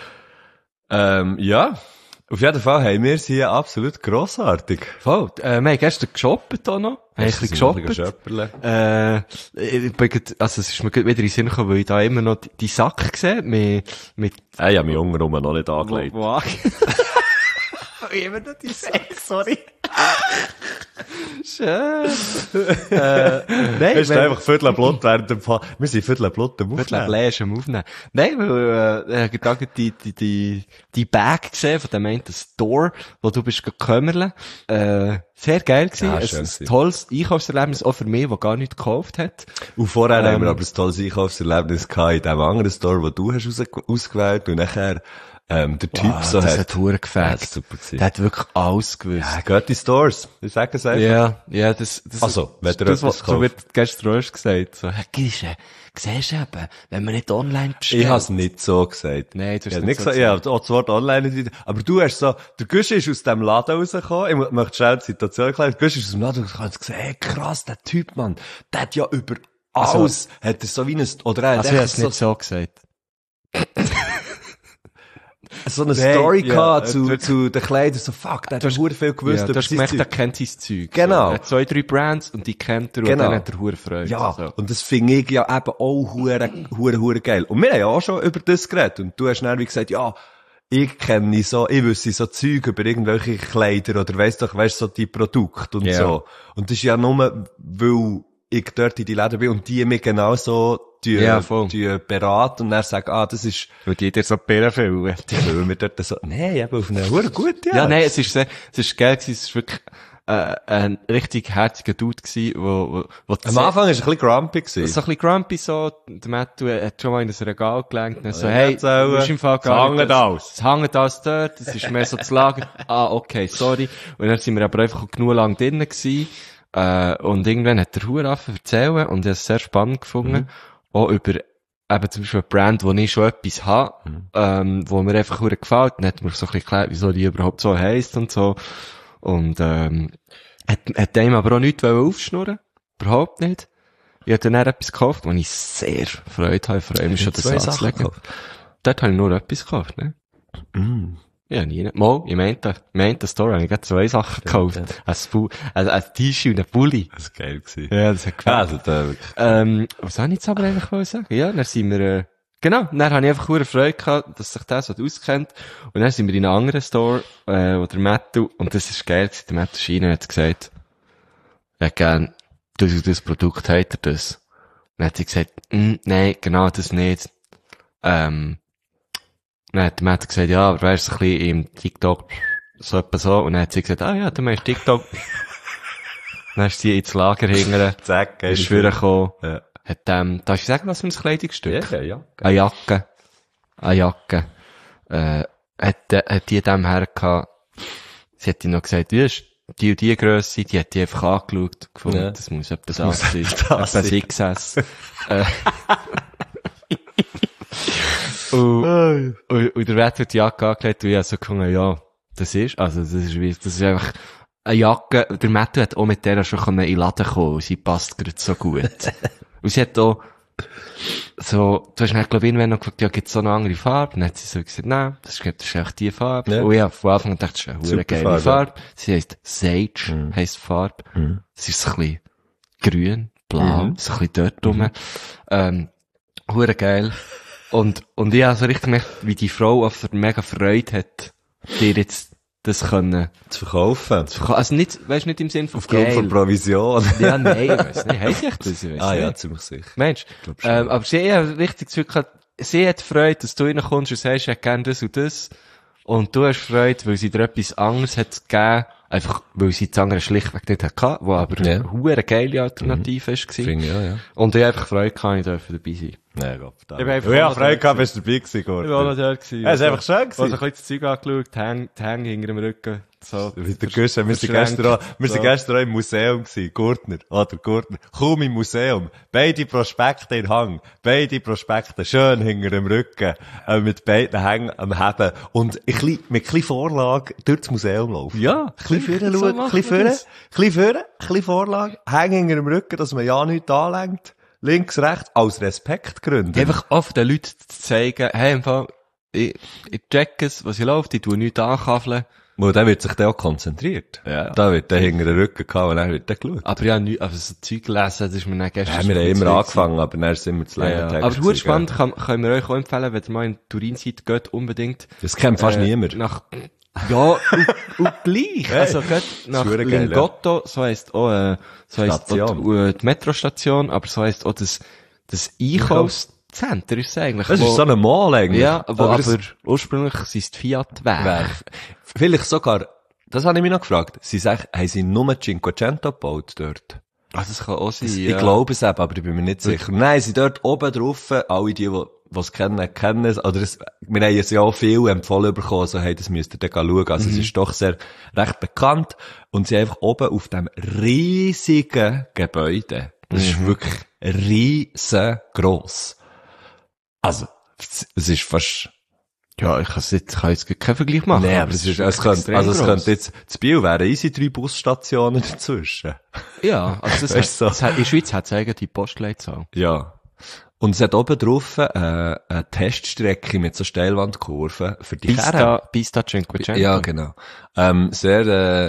Ja. Auf jeden Fall haben wir es hier absolut grossartig. Voll. Wir haben gestern geshoppt auch noch. Wir haben ein bisschen geshoppt. Ich bin also es ist mir gerade wieder in den Sinn gekommen, weil ich da immer noch die Sack sehe, mit Ich habe mich untenrum noch nicht angelegt. Wo immer noch die Sack, sorry. Schön. Nein, Es ist einfach Viertel Blut während dem Fall. Wir sind Viertel Blut am Viertel Aufnehmen. Bläsch am Aufnehmen. Nein, weil, ich habe die Bag gesehen von dem einen Store, wo du bist gekümmerle. Sehr geil gewesen. Ja, schön Ein gewesen. tolles Einkaufserlebnis, auch für mich, der gar nichts gekauft hat. Und vorher haben wir aber ein tolles Einkaufserlebnis gehabt in dem anderen Store, wo du hast ausgewählt und nachher der Typ so das hat. hat Huren Ja, gefällt. das ist super gewesen. Der hat wirklich alles gewusst. Ja, geht in Stores. Ich sage es einfach. Ja, das, Also, wenn ihr das, etwas was du kauft. wird gestern auch gesagt, so, hey, Gische, siehst du eben, wenn man nicht online bestellt. Ich habe es nicht so gesagt. Nein, du hast Ich habe nicht nicht so gesagt, ich habe auch das Wort online nicht. Aber du hast so, der Gusch ist aus dem Laden rausgekommen. Ich möchte schnell die Situation erklären. Der Gusch ist aus dem Laden rausgekommen und hat gesagt, hey, krass, der Typ, Mann, der hat ja über alles, hat er so wie ein, oder er hat Also, ich habe echt es nicht so gesagt. so eine Nein, Story ja, gehabt du- zu den Kleidern, so fuck, der hat hast- verdammt viel gewusst Ja, du über hast sein gemerkt, er Zeug. kennt sein Zeug. Genau. So. Er hat 2, 3 Brands und die kennt er und Genau. dann hat er hure Freude. Ja, So. und das finde ich ja eben auch hure geil. Und wir haben ja auch schon über das geredet. Und du hast dann wie gesagt, ja, ich wüsste so Zeug über irgendwelche Kleider oder weißt so die Produkte und Ja. so. Und das ist ja nur, weil ich dort in die Läden bin und die mich genau so Ja, voll. beraten und dann sagen, das ist, Weil die dir so Bären füllen. weil wir dort so, nein, eben auf eine hure gute Ja, nein, es ist geil gewesen, es ist wirklich, ein richtig herziger Dude gewesen, wo Am Anfang war er ein bisschen grumpy gewesen. so ein bisschen grumpy so, der Matthew hat schon mal in ein Regal gelenkt, und so, Ja, hey, jetzt auch, du bist im Fall es gar hängt nicht, alles. es hängt alles dort, es ist mehr so das Lager, okay, sorry, und dann sind wir aber einfach genug lang drinnen gewesen, und irgendwann hat der Hure angefangen zu erzählen, und ich habe es sehr spannend gefunden, auch über, eben zum Beispiel eine Brand, wo ich schon etwas habe, wo mir einfach hure gefällt, dann hat mir so ein bisschen erklärt, wieso die überhaupt so heisst und so, und, hat dem aber auch nichts aufschnurren. Überhaupt nicht. Ich habe dann etwas gekauft, wo ich sehr Freude habe. Ich freue mich schon, das anzulegen. Dort habe ich nur etwas gekauft, ne? Ja, nie. Mal, ich meinte Store habe ich gerade 2 Sachen gekauft. Ein T-Shirt und ein Pulli. Das war geil gewesen. Ja, das hat gefällt. Also, da wirklich. Was soll ich jetzt aber eigentlich wollen sagen? Ja, dann sind wir, genau, dann habe ich einfach hure Freude gehabt, dass sich das so auskennt. Und dann sind wir in einem anderen Store, wo der Matthew, und das ist geil gewesen, der Matthew Schiene hat gesagt, ja, gern, das Produkt hat er das. Dann hat sie gesagt, nein, genau das nicht. Dann hat der Matt gesagt, ja, aber wärst du ein bisschen im TikTok, so etwa so. Und dann hat sie gesagt, ja, du meinst TikTok. Dann ist sie ins Lager hingern, Zack, ist vorgekommen, Ja. hat, darf ich sagen, was für ein Kleidungsstück? Ja. Eine Jacke. Hat die dem her gehabt, sie hat ihm noch gesagt, du hast die und die Grösse, die hat die einfach angeschaut, gefunden, Ja. das muss etwas das sein. das Etwas sein. XS. Und der Wett hat die Jacke angelegt und ich habe so gefunden, ja, das ist einfach eine Jacke. Der Matthew hat auch mit der schon in den Laden kommen und sie passt gerade so gut. Und sie hat auch so, du hast dann, glaube ich, irgendwann noch gefragt, ja, gibt's so eine andere Farbe? Und dann hat sie so gesagt, nein, das ist echt die Farbe. Ja. Und ich habe von Anfang an gedacht, das ist eine Super geile Farbe. Farbe. Sie heisst Sage, heisst die Farbe. Es ist ein bisschen grün, blau, so ein bisschen dort rum. Hure geil. Und ich habe so richtig gemerkt, wie die Frau einfach mega Freude hat, dir jetzt das können Zu verkaufen. also nicht, weißt nicht im Sinn von Aufgrund geil. von Provision. Ja, nein, ich weiss nicht. Heisst echt das? Ich weiss Ah ja, nicht. ziemlich sicher. Mensch, glaub schon. aber sie hat richtig das Gefühl gehabt, sie hat Freude, dass du reinkommst und sagst, ich hätte gerne das und das. Und du hast Freude, weil sie dir etwas anderes hat gegeben, einfach, weil sie das andere schlichtweg nicht hatte, wo aber Ja. eine hure geile Alternative war. Finde ich, ja. Und ich habe einfach Freude gehabt, ich durfte dabei sein. Nein, Gott. Ich bin einfach Ja, auch noch Freude dort gehabt, bist du dabei gewesen, Ich war auch Gordon. noch dort gewesen. Ja, ist einfach schön Also, gewesen. ein bisschen das Zeug angeschaut, die Hänge hinter dem Rücken, so. Wie der Guschen, wir sind verschränkt. gestern auch im Museum gewesen, Gurtner. Kaum im Museum. Beide Prospekte in Hang. Beide Prospekte schön hinter dem Rücken, mit beiden Hängen am Heben. Und mit ein bisschen Vorlage durch das Museum laufen. Ja, Ein bisschen vorne so schauen, machen ein bisschen wir vorne, das. ein bisschen Vorlage, Hänge hinter dem Rücken, dass man ja nichts anlenkt. Links, rechts, aus Respektgründen. Einfach oft den Leuten zu zeigen, hey, im Fall, ich check es, was hier läuft, ich tue nichts ankaffeln. Weil dann wird sich der auch konzentriert. Ja. Da wird der hinter den Rücken gehabt und dann wird der geschaut. Aber ja, nicht, aber so Zeug lesen, das ist mir dann gestern Ja, wir haben schon immer zu angefangen, aber dann sind wir zu lange Ja, ja. Text Aber gut gewesen, spannend, können wir euch auch empfehlen, wenn ihr mal in Turin seid, geht unbedingt. Das kennt fast niemand. Ja, und gleich. Hey, Also geht nach ist verdammt geil, Lingotto, so heisst auch, Station. die Metrostation, aber so heisst auch das Einkaufscenter ist es eigentlich. Das ist so ein Mall eigentlich. Ja, aber das- ursprünglich sind es die Fiat-Werke. Vielleicht sogar, das habe ich mich noch gefragt, haben sie nur Cinquecento gebaut dort? Ah, das kann auch sein, Ich glaube es eben, aber ich bin mir nicht sicher. Nein, sie dort oben drauf, alle die es kennen es, oder wir haben es ja auch viel empfohlen bekommen, so, hey, das müsst ihr dann schauen. Also es ist doch recht bekannt. Und sie einfach oben auf dem riesigen Gebäude, das ist wirklich riesengroß. Also, es ist fast, Ja, ich kann jetzt keinen Vergleich machen. nee, aber es könnte jetzt, das Biel wären easy 3 Busstationen dazwischen. Ja, also Weißt du, so. in der Schweiz hat es eigentlich die Postleitzahl. Ja. Und es hat oben drauf eine Teststrecke mit so Steilwandkurven für die Karren. Pista Cinquecento. Ja, genau. Sehr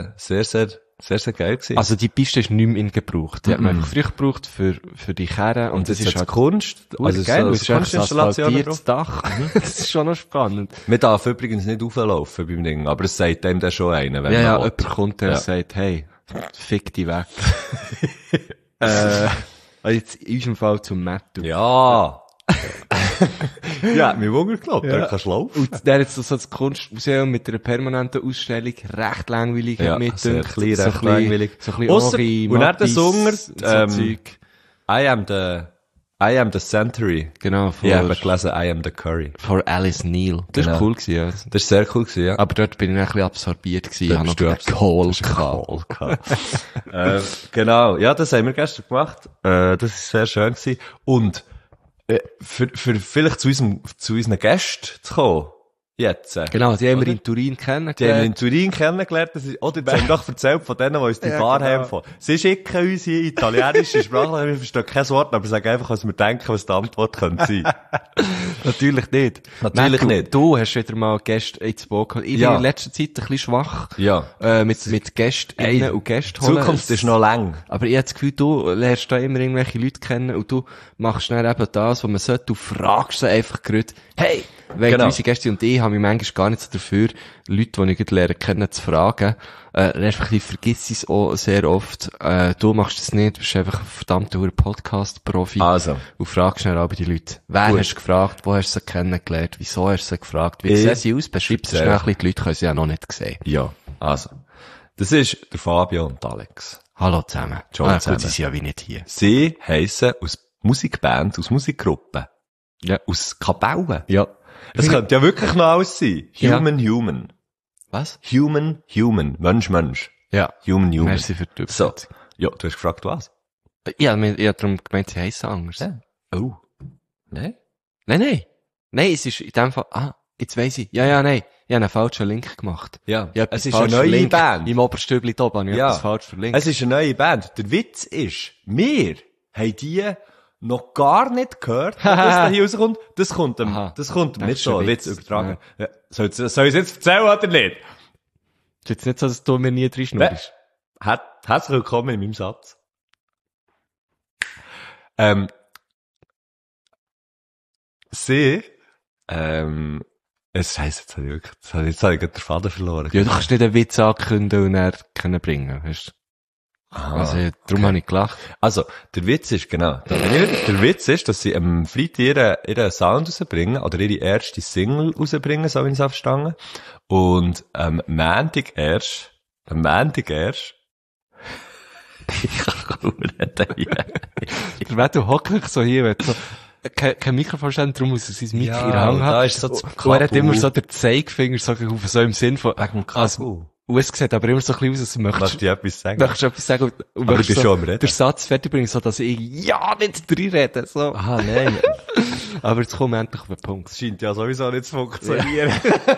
geil gewesen. Also die Piste ist nicht mehr in Gebrauch. Die hat man einfach früher gebraucht für die Kerren. Und das ist halt Kunst, also geil. so, Das ist einfach ein Kunstinstallation asphaltiertes Dach. Das ist schon noch spannend. Man darf übrigens nicht auflaufen beim Ding, aber es sagt dem dann schon einer, wenn Ja, ja, man will. jemand kommt, der Ja. sagt, hey, fick dich weg. Jetzt in unserem Fall zum Matthew. Ja. Ja, mir Wunder geglaubt, da kannst du laufen. Und der hat so das Kunstmuseum mit einer permanenten Ausstellung, recht langweilig, Ja, mit sehr klein, recht langweilig. So ein bisschen Ausser- Henri und dann der Matisse, Sunger, so Zeug. I am the Century. Genau, Ich habe gelesen, I am the Curry. vor Alice Neal. Das Genau. war cool gewesen, ja. Das ist sehr cool gewesen, ja. Aber dort bin ich ein bisschen absorbiert gewesen. Ich Da habe noch bist du den Kohl gehabt. Genau, ja, das haben wir gestern gemacht. Das ist sehr schön gewesen. Und für vielleicht zu unseren Gästen zu kommen, jetzt. Genau, die haben wir in Die Turin haben wir kennengelernt. in Turin kennengelernt. Oder sie haben doch erzählt von denen, die uns die Bar genau. haben. Von. Sie schicken uns hier italienische Sprache. Wir verstehen kein Wort, aber sagen einfach, was wir denken, was die Antwort könnte sein. Natürlich nicht. Natürlich Nein, nicht. Du hast wieder mal Gäste ins Boot geholt. Ich Ja. bin in letzter Zeit ein bisschen schwach. Ja. Mit Gästinnen und Gästen Die Zukunft ist noch lang. Aber ich habe das Gefühl, du lernst da immer irgendwelche Leute kennen und du machst dann eben das, was man sollte. Du fragst sie einfach gerade, hey, Weil Genau. unsere Gäste und ich haben mich manchmal gar nicht so dafür, Leute, die ich gut lernen kennen, zu fragen. Respektive vergiss es auch sehr oft. Du machst das nicht, du bist einfach ein verdammter Podcast-Profi. Also. Und fragst schnell aber die Leute. Wer Gut. hast du gefragt? Wo hast du sie kennengelernt? Wieso hast du sie gefragt? Wie Ich- sehen sie aus? Beschreib sie Sehr. schnell ein bisschen. Die Leute können sie ja noch nicht sehen. Ja, also. Das ist der Fabio und Alex. Hallo zusammen. Ciao Gut, zusammen. sie sind ja wie nicht hier. Sie heissen aus Musikbands, aus Musikgruppen, Ja. aus Kapellen. Ja. Es könnte ja wirklich noch alles sein. Ja. Human. Was? Human. Mensch. Ja. Human. Merci für die So. Übersetzung. Ja, du hast gefragt, was? Ich habe darum gemeint, sie heissen anders. Ja. Oh. Nein? Nein. Nein, es ist in dem Fall, jetzt weiss ich. Ja, nein. Ich habe einen falschen Link gemacht. Ja. Ja, Es ist eine neue Band. Im Oberstübli da habe ich Ja. etwas falsch verlinkt. Es ist eine neue Band. Der Witz ist, wir haben die noch gar nicht gehört, was da hier rauskommt. Das kommt Aha. das kommt Das nicht ist so, ein Witz Witz. übertragen. Ja. Soll ich es jetzt erzählen oder nicht? Ist jetzt nicht so, dass du mir nie reinschnurrst. Herzlich willkommen in meinem Satz. Sie, es heisst, jetzt habe ich gerade den Faden verloren. Ja, du kannst nicht einen Witz ankündigen und er können bringen, weißt du? Also, darum habe ich gelacht. Also, der Witz ist, genau, der Witz ist, dass sie am Freitag ihren Sound rausbringen, oder ihre erste Single rausbringen, so wie ich es habe verstanden. Und, am Montag erst, ich kann kaum reden hier. Der du hockst so hier, wenn du so, kein Mikrofon stellen, darum muss er sein Mikro in der Hand haben. da ist so das Und er hat Kabel. immer so den Zeigefinger so auf so im Sinn von, Wegen dem Kabel. und es sieht aber immer so ein bisschen aus, als Möchtest möchtest du etwas sagen? möchtest du etwas sagen und Aber ich möchtest bin schon am Reden. den Satz fertig bringen, so dass ich ja nicht reinrede, so. Aha, nein. Aber jetzt kommen wir endlich auf den Punkt. Das scheint ja sowieso nicht zu funktionieren.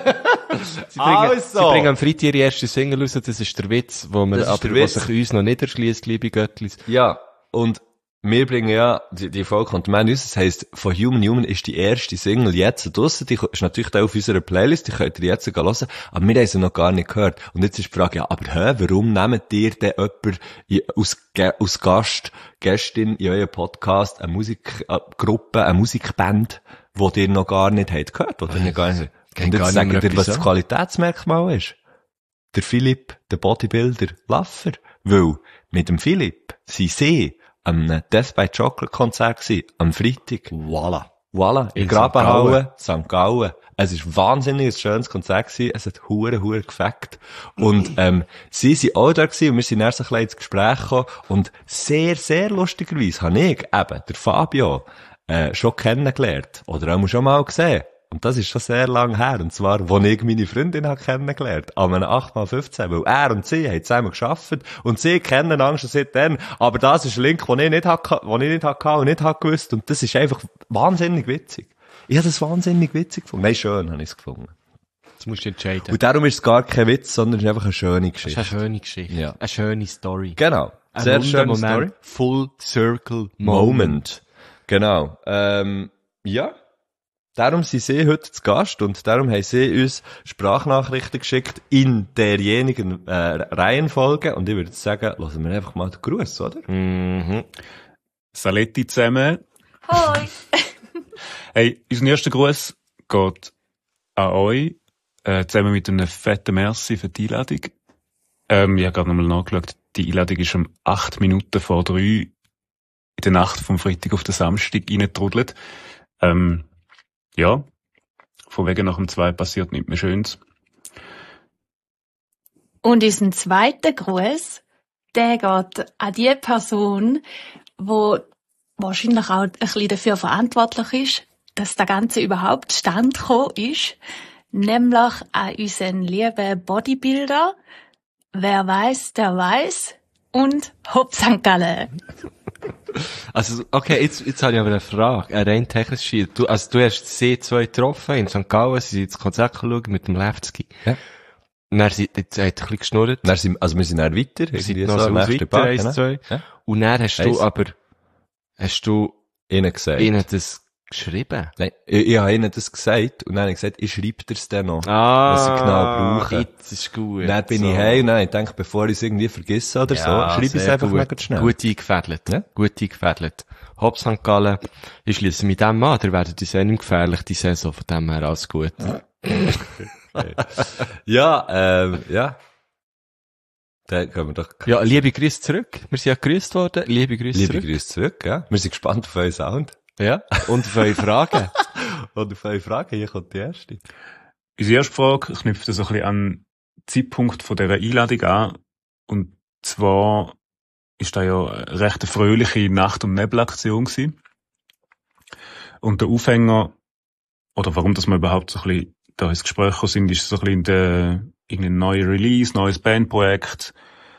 Sie bringen, Also. sie bringen am Freitag ihre erste Single raus, das ist der Witz, wo wir, Das ist aber der Witz. was sich uns noch nicht erschließt, liebe Göttlis. Ja, und wir bringen ja, die Folge kommt am Ende raus, das heisst, von Human ist die erste Single jetzt draussen, die ist natürlich auch auf unserer Playlist, die könnt ihr jetzt hören, aber wir haben sie noch gar nicht gehört. Und jetzt ist die Frage, ja, aber warum nehmt ihr denn jemanden aus Gästin in eurem Podcast, eine Musikgruppe, eine Musikband, die ihr noch gar nicht habt gehört, oder nicht gar nicht? Und gar jetzt nicht sagt mehr ihr, was etwas das Qualitätsmerkmal ist? Der Philipp, der Bodybuilder, Laffer. Weil mit dem Philipp sind sie am Death by Chocolate Konzert gsi, am Freitag. Voilà. In In Grabenhalle, St. Gallen. Es ist wahnsinnig ein schönes Konzert gsi. Es hat hure gefackt. Und, sie sind auch da gsi und wir sind erst ein bisschen ins Gespräch gekommen. Und sehr, sehr lustigerweise habe ich eben, der Fabio, schon kennengelernt. Oder auch schon mal gesehen. Und das ist schon sehr lang her. Und zwar, wo ich meine Freundin habe kennengelernt. An einem 8x15. Weil er und sie haben zusammen gearbeitet. Und sie kennen ihn schon seitdem. Aber das ist ein Link, den ich nicht hatte und nicht hatte gewusst. Und das ist einfach wahnsinnig witzig. Ich habe das wahnsinnig witzig gefunden. Nein, schön habe ich es gefunden. Jetzt musst du entscheiden. Und darum ist es gar kein Witz, sondern es ist einfach eine schöne Das ist Geschichte. eine schöne Geschichte. Ja. Eine schöne Story. Genau. Ein Sehr runder schöner Moment. Story. Full Circle Moment. Genau. Ja. Darum sind sie heute zu Gast und darum haben sie uns Sprachnachrichten geschickt in derjenigen Reihenfolge. Und ich würde sagen, lassen wir einfach mal den Gruß, oder? Mhm. Saletti zusammen. Hoi. Hey, unser erster Gruß geht an euch, zusammen mit einem fetten Merci für die Einladung. Ich habe gerade nochmal nachgeschaut, die Einladung ist um 8 Minuten vor 3 in der Nacht vom Freitag auf den Samstag reingetrudelt. Ja, von wegen nach dem 2 passiert nichts mehr Schönes. Und unser zweiter Gruß, der geht an die Person, die wahrscheinlich auch ein bisschen dafür verantwortlich ist, dass das Ganze überhaupt stand gekommen ist, nämlich an unseren lieben Bodybuilder. Wer weiß, der weiß. Und Hopp St. Gallen. Also, okay, jetzt habe ich aber eine Frage. Eine rein technische. Du hast sie zwei getroffen in St. Gallen, sie sind ins Konzert geschaut mit dem Lewski. Ja. Und dann hat er ein bisschen geschnurrt. Wir sind dann weiter. Wir sind irgendwie noch so nächste weiter, Park, 1, 2. Ja. Und dann hast du Eins. aber, hast du Ihnen gesagt. ihnen das Geschrieben? Nein, ich habe ihnen das gesagt und dann habe ich gesagt, ich schreibe dir's dann noch. Ah, was ich genau brauche. Jetzt ist gut. Dann bin ich heim und dann habe ich gedacht, bevor ich es irgendwie vergesse oder so, schreibe ich es sehr einfach gut. mega schnell. Gut eingefädelt. Ja? Gut eingefädelt. Hopp St. Gallen, ich schließe mit dem an, der werden uns nicht gefährlich, die Saison, von dem her alles gut. Ja. Dann können wir doch... Ja, liebe Grüße zurück. Wir sind ja gegrüßt worden. Liebe Grüße Liebe zurück. Grüße zurück, ja. Wir sind gespannt auf euren Sound. Ja. Und auf eure Fragen. Und auf eure Frage, hier kommt die erste. Unsere erste Frage knüpft so ein bisschen an den Zeitpunkt von dieser Einladung an. Und zwar ist da ja eine recht fröhliche Nacht- und Nebelaktion gewesen. Und der Aufhänger, oder warum dass wir überhaupt so ein bisschen da ins Gespräch gekommen sind, ist so ein bisschen irgendein neuer Release, neues Bandprojekt.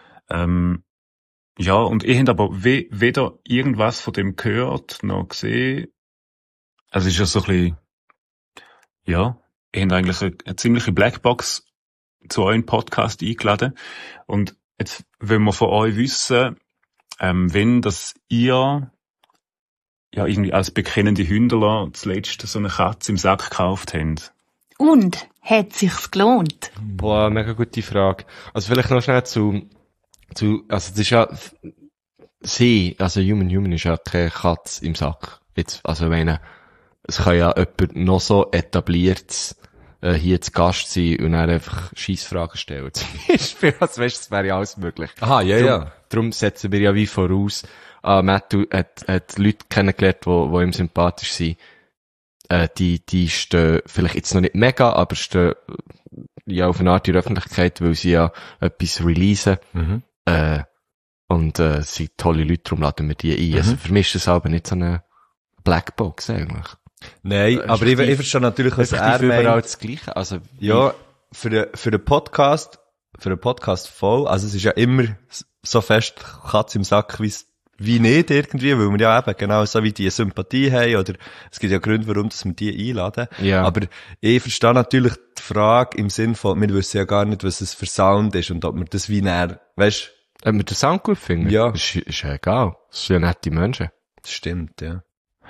Ja, und ich habe aber weder irgendwas von dem gehört, noch gesehen. Also es ist ja so ein bisschen, ja, ich habe eigentlich eine ziemliche Blackbox zu eurem Podcast eingeladen. Und jetzt wollen wir von euch wissen, wenn dass ihr ja irgendwie als bekennende Hündler zuletzt so eine Katze im Sack gekauft habt. Und hat sich's gelohnt? Boah, mega gute Frage. Also vielleicht noch schnell also das ist ja, also Human ist ja keine Katze im Sack. Jetzt, also wenn, es kann ja jemand noch so etabliert, hier zu Gast sein und dann einfach Scheissfragen stellen. Zum Beispiel, also weißt, das wäre ja alles möglich. Aha, ja. Darum setzen wir ja wie voraus, Matthew hat Leute kennengelernt, die ihm sympathisch sind. Die stehen vielleicht jetzt noch nicht mega, aber stehen ja auf eine Art in der Öffentlichkeit, weil sie ja etwas releasen. Mhm. Und sind tolle Leute, darum laden wir die ein. Also für mich ist das aber nicht so eine Blackbox eigentlich. Nein, aber ich verstehe natürlich, was er überall meint. das Gleiche. Also, Ja, für den Podcast voll, also es ist ja immer so fest Katz im Sack, wie nicht irgendwie, weil wir ja eben genau so wie die Sympathie haben, oder es gibt ja Gründe, warum dass wir die einladen. Ja. Aber ich verstehe natürlich die Frage im Sinn von, wir wissen ja gar nicht, was es für Sound ist und ob wir das wie näher, weißt ob wir den Sound gut finden? Ja. Ist ja egal. Das sind ja nette Menschen. das stimmt, ja.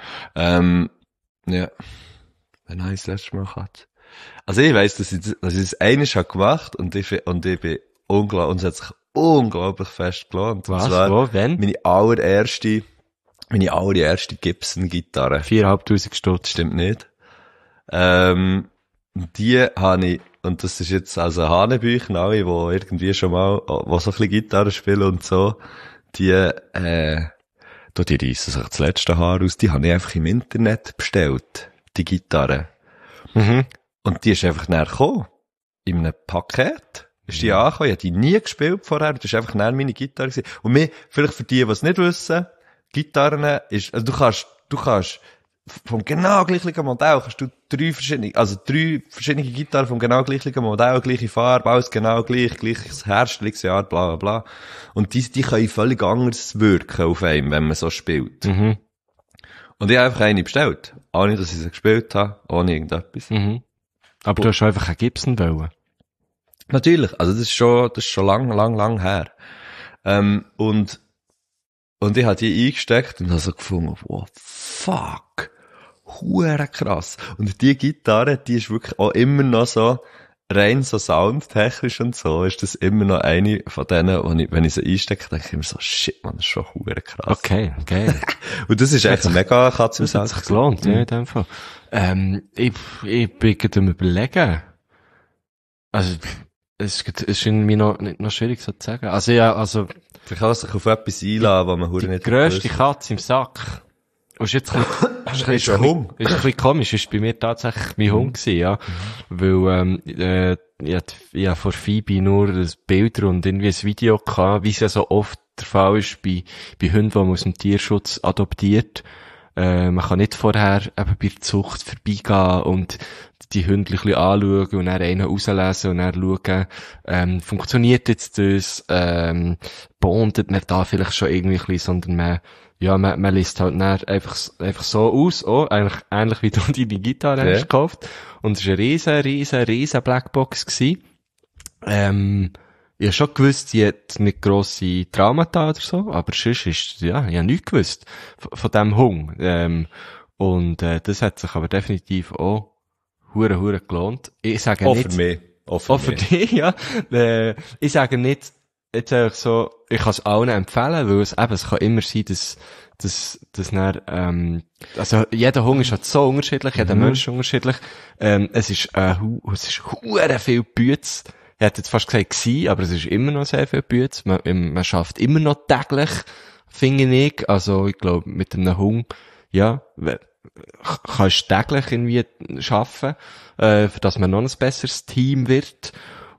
Ja. Wann habe ich das letzte Mal gehabt? Also ich weiss, dass ich das einmal habe gemacht und ich bin unglaublich, und es hat sich unglaublich fest gelohnt. Und Was? zwar Wo? Wenn? meine allererste Gibson-Gitarre. 4'500 Stutz. Stimmt nicht. Die habe ich, und das ist jetzt also Hanebüchen, alle, die irgendwie schon mal, die so ein bisschen Gitarre spielen und so, die reissen sich das letzte Haar aus, die habe ich einfach im Internet bestellt, die Gitarre. Mhm. Und die ist einfach näher gekommen. In einem Paket. Ist die angekommen. Ich habe die nie gespielt vorher. Das ist einfach näher meine Gitarre gewesen. Und mir, vielleicht für die, die es nicht wissen, Gitarren ist, also du kannst vom genau gleichen Modell kannst du drei verschiedene Gitarren vom genau gleichen Modell, gleiche Farbe, alles genau gleich, gleiches Herstellungsjahr, bla, bla, bla. Und die können völlig anders wirken auf einem, wenn man so spielt. Mhm. Und ich habe einfach eine bestellt. Ohne, dass ich sie gespielt habe, ohne irgendetwas. Mhm. Aber du hast schon einfach einen Gibson wollen. Natürlich, also das ist schon lang her. Und ich habe die eingesteckt und habe so gefunden, wow, fuck, hure krass. Und die Gitarre, die ist wirklich auch immer noch so, rein so soundtechnisch und so, ist das immer noch eine von denen, wenn ich sie einstecke, denke ich immer so, shit, man, das ist schon hure krass. Okay, geil. Und das ist echt mega Katz im Das hat Sack. sich gelohnt, ja, in dem Fall. Ich bin gerade am Überlegen. Also, es ist irgendwie noch schwierig so zu sagen. Also, ja, also, Man kann sich auf etwas einladen, was man hure die nicht grösste gewusst. Katze im Sack. Und ist jetzt ein Ist ein Hund. Ist ein bisschen komisch, ist bei mir tatsächlich mein Hund gewesen, ja. Weil, ich hab vor Phoebe nur das Bilder und irgendwie ein Video gehabt, wie es ja so oft der Fall ist bei Hunden, die man aus dem Tierschutz adoptiert. Man kann nicht vorher eben bei der Zucht vorbeigehen und die Hunde ein bisschen anschauen und dann einen rauslesen und dann schauen, funktioniert jetzt das, bondet man da vielleicht schon irgendwie ein bisschen, sondern man liest halt dann einfach so aus, eigentlich ähnlich wie du deine Gitarre Ja. hast gekauft. Und es war eine riesen Blackbox gewesen. Ich habe schon gewusst, die hat nicht grosse Traumata oder so, aber sonst ist, ja, ich habe nichts gewusst von diesem Hund. Und das hat sich aber definitiv auch hure gelohnt. Ich sage Auch nicht... für mich. Auch für dich, ja. Ich sage nicht, jetzt eigentlich so, ich kann es allen empfehlen, weil es kann immer sein, dass dann, also jeder Hunger ist halt so unterschiedlich, jeder Mensch ist unterschiedlich. Es ist hure viel Bütz. Ich hätte jetzt fast gesagt gewesen, aber es ist immer noch sehr viel Bütz. Man schafft immer noch täglich, finde ich. Also ich glaube, mit einem Hunger, ja, kannst du täglich irgendwie schaffen, für dass man noch ein besseres Team wird.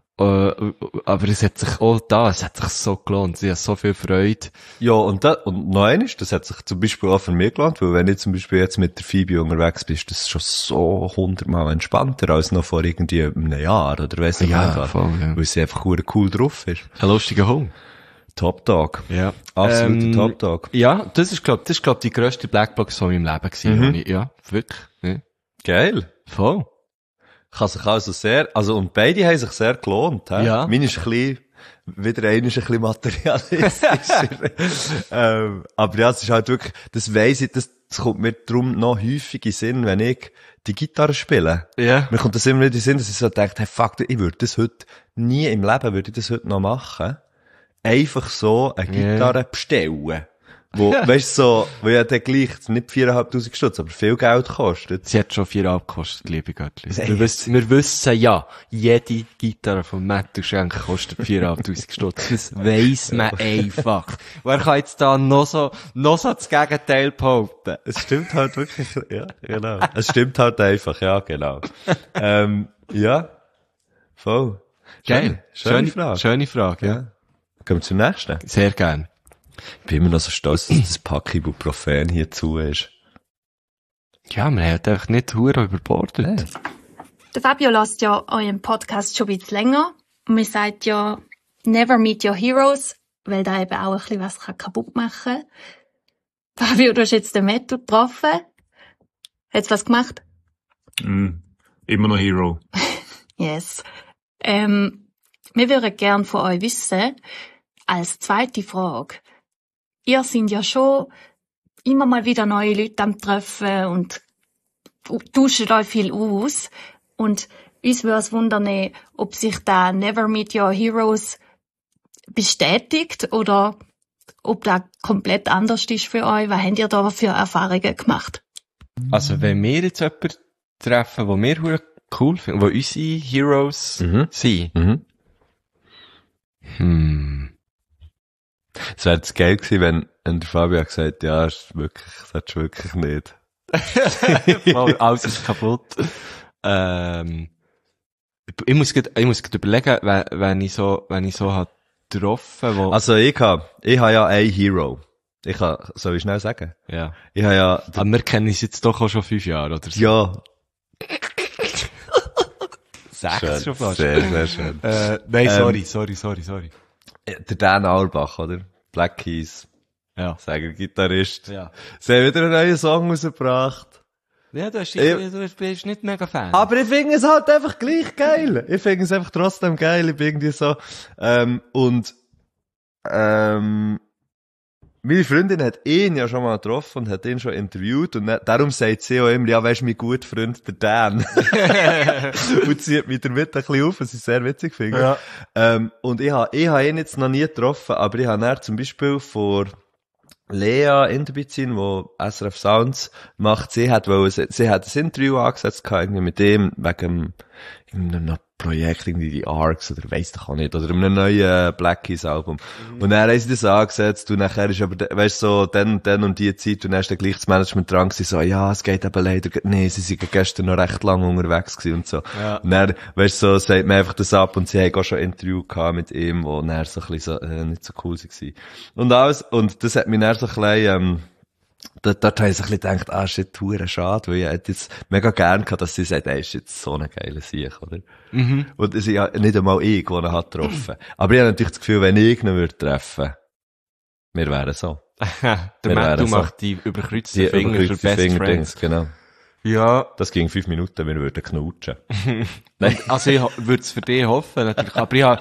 Aber es hat sich so gelohnt. Sie hat so viel Freude. Ja, und noch eines, das hat sich zum Beispiel auch für mich gelohnt, weil wenn ich zum Beispiel jetzt mit der Phoebe unterwegs bin, ist das schon so 100-mal entspannter als noch vor irgendwie einem Jahr, oder weiss ich nicht was. Voll, ja. Weil sie einfach cool drauf ist. Ein lustiger Hund. Top Dog. Ja. Absoluter Top Dog. Ja, das ist glaub die grösste Blackbox so in meinem Leben gewesen. Ja, wirklich. Ja. Geil. Voll. Kann sich also und beide haben sich sehr gelohnt, he? Ja. Meine ist wieder ein bisschen materialistischer. Aber ja, es ist halt wirklich, das weiss ich, das kommt mir darum noch häufig in den Sinn, wenn ich die Gitarre spiele. Ja. Mir kommt das immer nicht in den Sinn, dass ich so denke, hey, fuck, ich würde das heute, nie im Leben würde ich das heute noch machen. Einfach so eine Gitarre bestellen. Wo, weißt du, so, wo ja dann gleich nicht 4'500 Stutz, aber viel Geld kostet. Sie hat schon 4 gekostet, liebe Göttli. Wir wissen ja, jede Gitarre von Matthew Schenk kostet 4'500 Stutz. Das weiss man einfach. Wer kann jetzt da noch so das Gegenteil behaupten? Es stimmt halt wirklich, ja, genau. Es stimmt halt einfach, ja, genau. Ja, voll. Geil. Schöne Frage. Schöne Frage, ja. Kommen wir zum nächsten. Sehr gern. Ich bin immer noch so stolz, dass das Pack Ibuprofen hier zu ist. Ja, man hat einfach nicht hure überbordet. Nee. Der Fabio lässt ja euren Podcast schon ein bisschen länger. Und man sagt ja, never meet your heroes, weil da eben auch ein bisschen was kaputt machen kann. Fabio, du hast jetzt den Matthew getroffen. Hat's was gemacht? Immer noch Hero. Yes. Wir würden gern von euch wissen, als zweite Frage, ihr seid ja schon immer mal wieder neue Leute am Treffen und tauscht euch viel aus. Und uns würde es wundern, ob sich da Never Meet Your Heroes bestätigt oder ob das komplett anders ist für euch. Was habt ihr da für Erfahrungen gemacht? Also, wenn wir jetzt jemanden treffen, den wir hure cool finden, wo unsere Heroes sind. Es wäre jetzt geil gewesen, wenn der Fabio gesagt hätte, ja, das hättest du wirklich nicht. Alles ist kaputt. Ich muss grad überlegen, wenn ich so hat getroffen, wo... Also ich habe ja einen Hero. Soll ich schnell sagen? Ja. Ich habe ja... Aber wir kennen uns jetzt doch auch schon 5 Jahre, oder so? Ja. 6 schon fast. Sehr, sehr schön. Nein, sorry. Der Dan Auerbach, oder? Black Keys. Ja. Sänger-Gitarrist. Ja. Sie haben wieder einen neuen Song rausgebracht. Ja, du bist nicht mega Fan. Aber ich finde es halt einfach gleich geil. Ich finde es einfach trotzdem geil. Ich bin irgendwie so, meine Freundin hat ihn ja schon mal getroffen und hat ihn schon interviewt und darum sagt sie auch immer, ja, weisst du, mein guter Freund, der Dan. Und zieht mich damit ein bisschen auf, was ich sehr witzig finde. Ja. Und ich habe ihn jetzt noch nie getroffen, aber ich habe zum Beispiel vor Lea Interbizin, wo SRF Sounds macht, sie hat ein Interview angesetzt irgendwie mit dem wegen einem Projekt, irgendwie die Arcs oder weiss doch auch nicht, oder einem neuen Black Keys Album. Und dann haben sie das angesetzt und nachher ist aber, weißt du, so, dann und die Zeit und dann ist dann gleich das Management dran gewesen, so, ja, es geht eben leider, nee, sie sind gestern noch recht lang unterwegs gewesen und so. Ja. Und dann, weißt du, so, sagt man einfach das ab und sie haben auch schon ein Interview gehabt mit ihm, wo dann so ein bisschen so, nicht so cool war. Und das hat mich dann so ein bisschen, dort habe ich so ein bisschen gedacht, shit, hure schade, weil ich hätte jetzt mega gern gehabt, dass sie sagt, ey, ist jetzt so eine geile Sieg, oder? Mhm. Und es ist ja nicht einmal ich, der ihn hat getroffen. Aber ich habe natürlich das Gefühl, wenn ich ihn würde treffen, wir wären so. Der Matthew macht die überkreuzten Finger für Best Friends. Genau. Ja. Das ging 5 Minuten, wir würden knutschen. Nein. Also ich würde es für dich hoffen, natürlich. Aber ich habe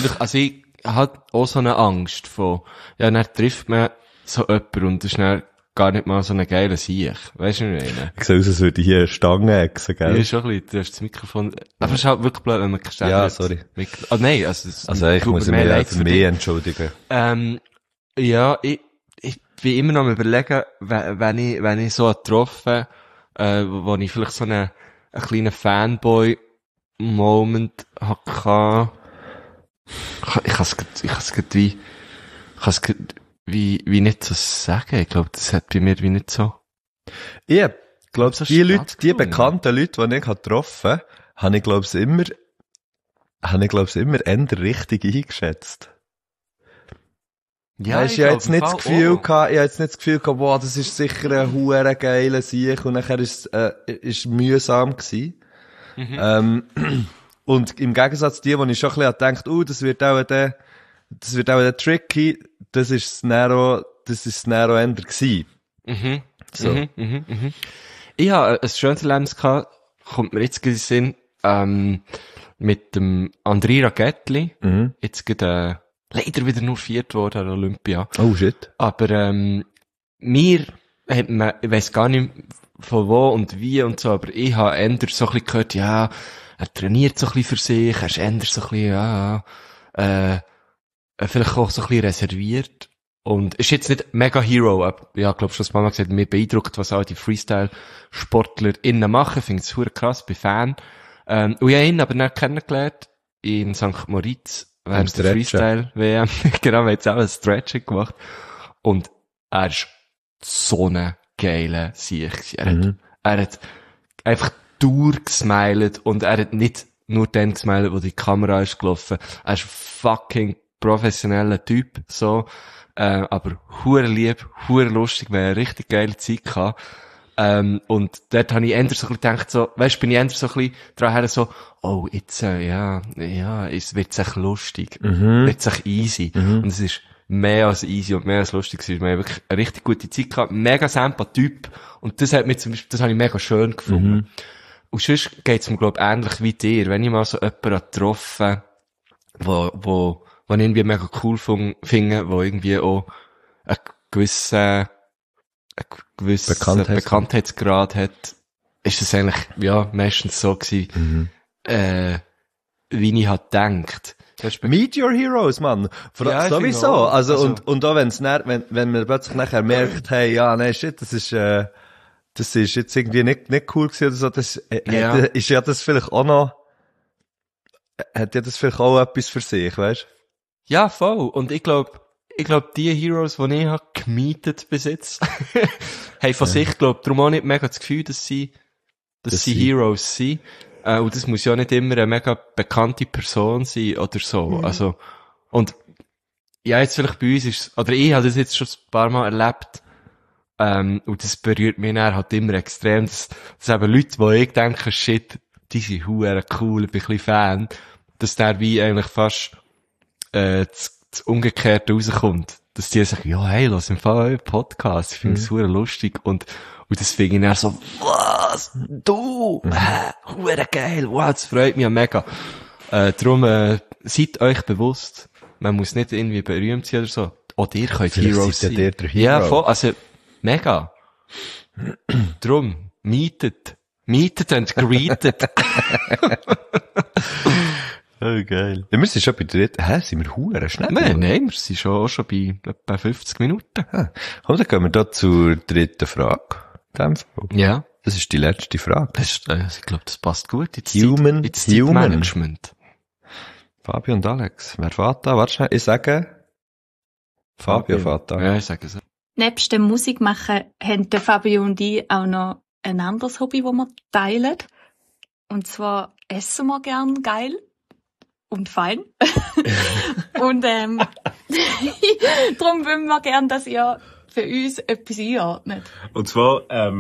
auch so eine Angst von, ja, dann trifft man so jemanden und das ist dann gar nicht mal so einen geilen Sieg. Weißt du, was ich meine? Ich sehe aus, als würde ich hier eine Stange exen, gell? Ja, schon ein bisschen. Du hast das Mikrofon, aber es ist halt wirklich blöd, wenn man keine Ja, hat. sorry. Oh nein, also, Ich muss mich für mich entschuldigen. Ja, ich bin immer noch am überlegen, wenn ich so getroffen, wo ich vielleicht so einen kleinen Fanboy-Moment hatte. Ich kann es wie nicht so sagen. Ich glaube, das hat bei mir wie nicht so. Ich glaube, So die Leute, die stattgefunden. bekannten Leute, die ich getroffen habe, habe ich glaube immer eher richtig eingeschätzt. Ja, Weisst, ich habe jetzt nicht das Gefühl gehabt, wow, das ist sicher ein huere geiler Sieg und nachher ist mühsam gewesen. Und im Gegensatz zu dir, wo ich schon ein bisschen gedacht, das wird auch der tricky, das ist das Nero eher gewesen. So. Ich habe ein schönes Erlebnis gehabt, kommt mir jetzt in den Sinn, mit dem Andrea Ragettli. Jetzt gerade, leider wieder nur viert worden an der Olympia. Oh shit. Aber, mir hat man, ich weiss gar nicht von wo und wie und so, aber ich habe eher so ein bisschen gehört, ja, er trainiert so ein bisschen für sich, er ist eher so ein bisschen, vielleicht auch so ein bisschen reserviert. Und ist jetzt nicht mega Hero, aber ja, glaub schon, das Mama gesagt, mir beeindruckt, was auch die Freestyle-SportlerInnen machen, finde ich super krass, bin Fan. Und ich habe ihn aber nicht kennengelernt, in St. Moritz, während der Freestyle-WM. Genau, wir haben jetzt auch ein Stretching gemacht. Und er ist so ein geiler Sieg. Er hat einfach durchgesmilet und er hat nicht nur dann gesmilet, wo die Kamera ist gelaufen. Er ist ein fucking professioneller Typ, so. Aber hure lieb, hure lustig, wir haben eine richtig geile Zeit gehabt. Und dort habe ich eher so ein bisschen gedacht, so, weißt, bin ich eher so ein bisschen dran her, so, oh, jetzt, es wird sich lustig. Wird sich easy. Und es ist mehr als easy und mehr als lustig. Wir haben wirklich eine richtig gute Zeit gehabt. Mega Sympathie-Typ. Und das hat mich zum Beispiel, das habe ich mega schön gefunden. Und sonst geht's mir, glaub, ähnlich wie dir. Wenn ich mal so jemanden getroffen, wo ich irgendwie mega cool finde, wo irgendwie auch einen gewissen Bekanntheitsgrad hat, ist es eigentlich, ja, meistens so gewesen, wie ich halt gedacht. Meet your heroes, Mann. Ja, sowieso. auch. Also, und auch wenn man plötzlich nachher merkt, hey, ja, nee, shit, das ist jetzt irgendwie nicht cool gewesen oder so, ist ja das vielleicht auch noch, hat ja das vielleicht auch etwas für sich, weißt? Ja, voll. Und ich glaub, die Heroes, die ich habe gemietet bis jetzt, haben von sich, glaub, darum auch nicht mega das Gefühl, dass sie Heroes sind. Und das muss ja nicht immer eine mega bekannte Person sein oder so. Also, und, ja, jetzt vielleicht bei uns ist, oder ich habe das jetzt schon ein paar Mal erlebt, und das berührt mich dann halt immer extrem, dass eben Leute, wo ich denke, shit, die sind huere cool, ich bin ein bisschen Fan, dass der wie eigentlich fast, das Umgekehrte rauskommt. Dass die sagen, ja, hey, lass im Fall euren Podcast, ich finde es hure lustig und das finde ich dann so, was? Du? Hure geil, wow, das freut mich ja mega. Darum, seid euch bewusst, man muss nicht irgendwie berühmt sein oder so. Auch ihr könnt Heroes sein. Der Hero. Ja, voll, also, mega. Drum, mietet und greetet. Oh, geil. Ja, wir sind schon bei der dritten. Sind wir huere schnell? Nein, wir sind schon bei etwa 50 Minuten. Komm, dann gehen wir da zur dritten Frage. Ja. Das ist die letzte Frage. Ich glaube, das passt gut. Ins Human. Zeitmanagement. Fabio und Alex. Wer fährt da? Warte schnell. Ich sage, Fabio fährt da. Ja, ich sage es. Nebst dem Musikmachen haben der Fabio und ich auch noch ein anderes Hobby, das wir teilen. Und zwar essen wir gern geil. Und fein. Und darum wollen wir gerne, dass ihr für uns etwas einordnet. Und zwar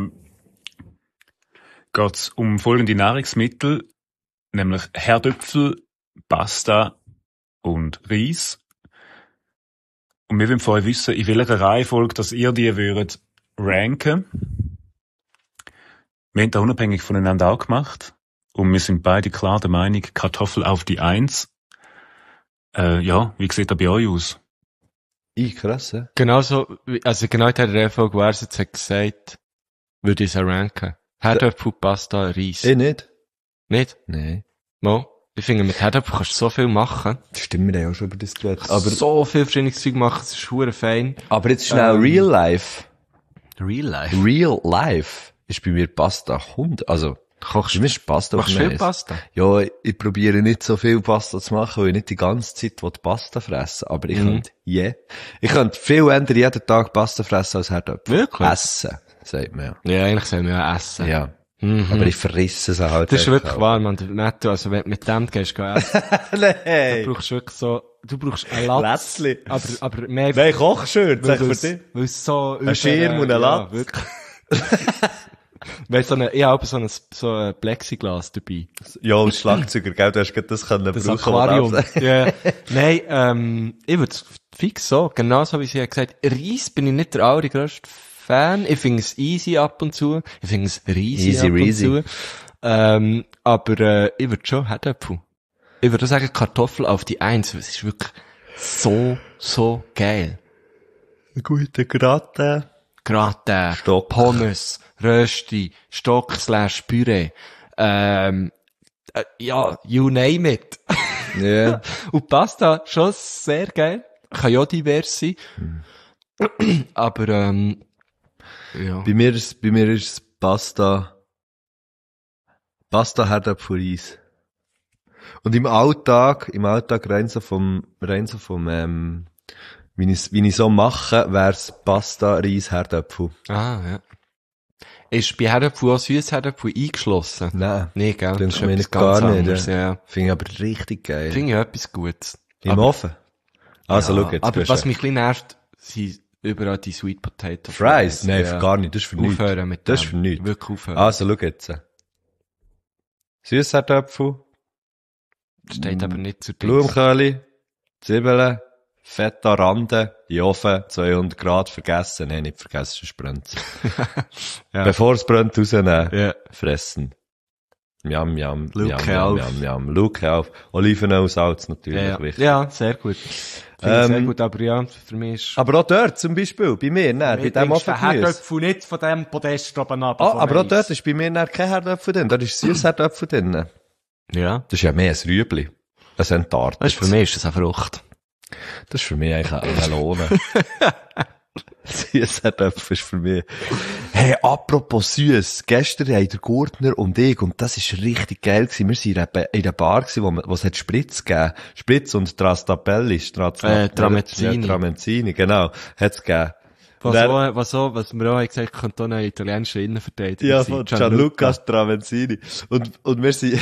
geht es um folgende Nahrungsmittel, nämlich Herdöpfel, Pasta und Reis. Und wir wollen von euch wissen, in welcher Reihenfolge dass ihr die würdet ranken. Wir haben das unabhängig voneinander auch gemacht. Und wir sind beide klar der Meinung, Kartoffel auf die 1. Ja, wie sieht das bei euch aus? Krass, ja. Genauso, also genau in der Reihenfolge, wo er es jetzt hat gesagt, würde ich es auch ranken. Herdöpfel, Pasta, Reis. Nicht? Nicht? Nein. Mo? Ich finde, mit Herdöpfel kannst du so viel machen. Stimmt, wir haben auch schon über das geredet. Aber so viel verschiedenes Zeug machen, es ist verdammt fein. Aber jetzt schnell Real Life. Real life. Real Life ist bei mir Pasta Hund. Also, Kochst bei mir ist Pasta machst du auf viel Eis. Pasta? Ja, ich probiere nicht so viel Pasta zu machen, weil ich nicht die ganze Zeit Pasta fressen will. Aber ich könnte viel eher jeden Tag Pasta fressen als Herdöpfel. Wirklich? Essen, sagt man ja. Ja, eigentlich soll man ja essen. Ja. Mhm. Aber ich frisse es halt. Das ist einfach wirklich auch. wahr, man. Der Netto, also wenn du mit dem gehst, essen, Nein. du brauchst wirklich so, du brauchst einen Latz. Lätzli. Aber mehr, Nein, Kochschürze, sag weil für dich. es so, Ein Schirm und ein Latz. Ja, wirklich. Weil ich habe so ein Plexiglas dabei. Ja, als Schlagzeuger, gell, du hast gerade das können Das brauchen. Aquarium. was Ja. Nein, ich würde es fix so, genauso wie sie hat gesagt. Reis bin ich nicht der allergrößte Fan. Ich finde es easy ab und zu. Ich finde es riesig Easy, ab und reasy. zu. Aber ich würde schon Herdöpfel. Ich würde sagen Kartoffel auf die 1. Es ist wirklich so geil. Ein guter Gratin. Gratin, Stock. Pommes, Rösti, Stock/Püree. Ja, you name it. Ja. Und Pasta, schon sehr geil. Kann ja divers sein. Aber, ja. Bei mir ist Pasta Herdöpfel Reis. Und im Alltag rein so vom, wie ich so mache, wär's Pasta, Reis, Herdöpfel. Ah, ja. Ist bei Herdöpfel auch Süßherdöpfel eingeschlossen? Nein. Nee, gell? Das ist mir etwas nicht gar ganz nicht, anderes, ja. ja. Finde ich aber richtig geil. Finde ich etwas Gutes. Im Ofen? Also, Ja, schau jetzt. aber du was hast mich ein bisschen nervt, sind überall die Sweet Potato Fries? Nein, ja. gar nicht. Das ist für nichts. Aufhören mit Das dem. ist für nichts. Wirklich aufhören. Also, schau jetzt. Süßherdöpfel, Steht aber nicht zur Dings. Blumenköhli, Zwiebeln, Feta Rande, in den Ofen, 200 Grad, vergessen. Nein, nicht vergessen, sonst brennt's. Ja. Bevor es brennt, rausnehmen. Ja. Fressen. Yum, yum, Luke yum, auf. yum, yum. Luke auf. Olivenöl, Salz natürlich, Ja, wichtig. ja, sehr gut. Finde ich sehr gut, aber ja, für mich ist... Aber auch dort, zum Beispiel, bei mir, ne, bei dem Ofengemüse. Herdöpfel nicht von dem Podest oben ab. Aber auch dort ist bei mir dann kein Herdöpfel drin. Da ist Süßherdöpfel drin. Ja. Das ist ja mehr ein Rüebli. Ein Entartet. Das ist für mich ist das eine Frucht. Das ist für mich eigentlich eine Melone. Süßherdöpfel ist für mich. Hey, apropos süß. Gestern haben der Gurtner und ich, und das ist richtig geil gewesen. Wir waren in einer Bar gewesen, wo es hat Spritz gegeben. Spritz und Trastapelli. Tramezzini. Ja, Tramezzini, genau. Hat's gegeben. Was wir auch gesagt haben, könnte auch ein italienischer Innenverteidiger Ja, sein. von Gianluca Tramezzini. Und wir sind,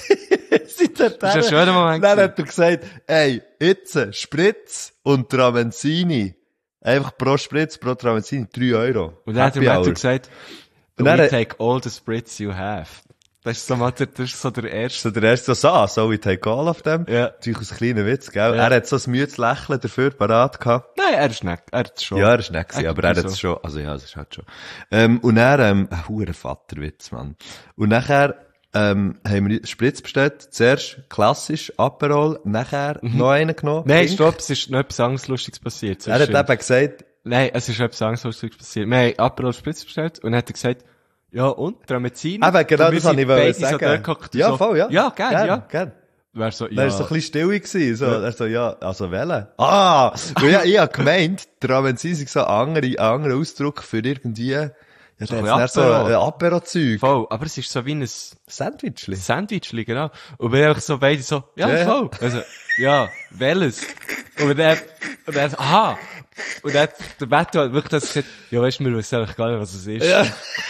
sind dort Das ist ein schöner Moment Dann gewesen. hat er gesagt, ey, jetzt Spritz und Tramezzini. Einfach pro Spritz, pro Tramezzini 3 Euro. Und dann hat Happy der Hour. Matthew gesagt, Und we dann- take all the spritz you have. Das ist so, das ist so der erste. So der erste so, ich take all of them. Ja. Natürlich aus kleinen Witz, gell? Ja. Er hat so ein müdes Lächeln dafür parat gehabt. Nein, er ist nicht. Er hat es schon. Ja, er ist nicht gewesen, Er aber er tut hat so. es schon, also ja, das ist halt schon. Und dann, ein huere Vaterwitz, Mann. Und nachher, haben wir Spritz bestellt. Zuerst klassisch Aperol, nachher noch einen genommen. Nein, Pink. stopp, es ist noch etwas anderes Lustiges passiert. Er hat eben gesagt, Nein, es ist etwas anderes Lustiges passiert. Wir haben Aperol Spritz bestellt und dann hat er gesagt, ja und, Tramezzini? eben, genau Und wir das wollte sind ich beide sagen. So dort gehockt und Ja, so, voll, ja. Ja, gern, ja. Gern. Wäre so, Dann ja. war so ein bisschen still gewesen, so. Er so, ja, also wählen. Ah! Weil ja, ich hab gemeint, Tramezzini ist so ein anderer Ausdruck für irgendwie, ja, So da ein hat's so Apero. ein Apero-Zeug. Voll, aber es ist so wie ein Sandwichli. Sandwichli, genau. Und wir einfach so beide so, ja, Ja, ja. voll. Also, ja, welches? Und dann, aha! Und dann hat der Matthew hat wirklich das gesagt, ja, weißt du, wir wissen eigentlich gar nicht, was es ist. Ja.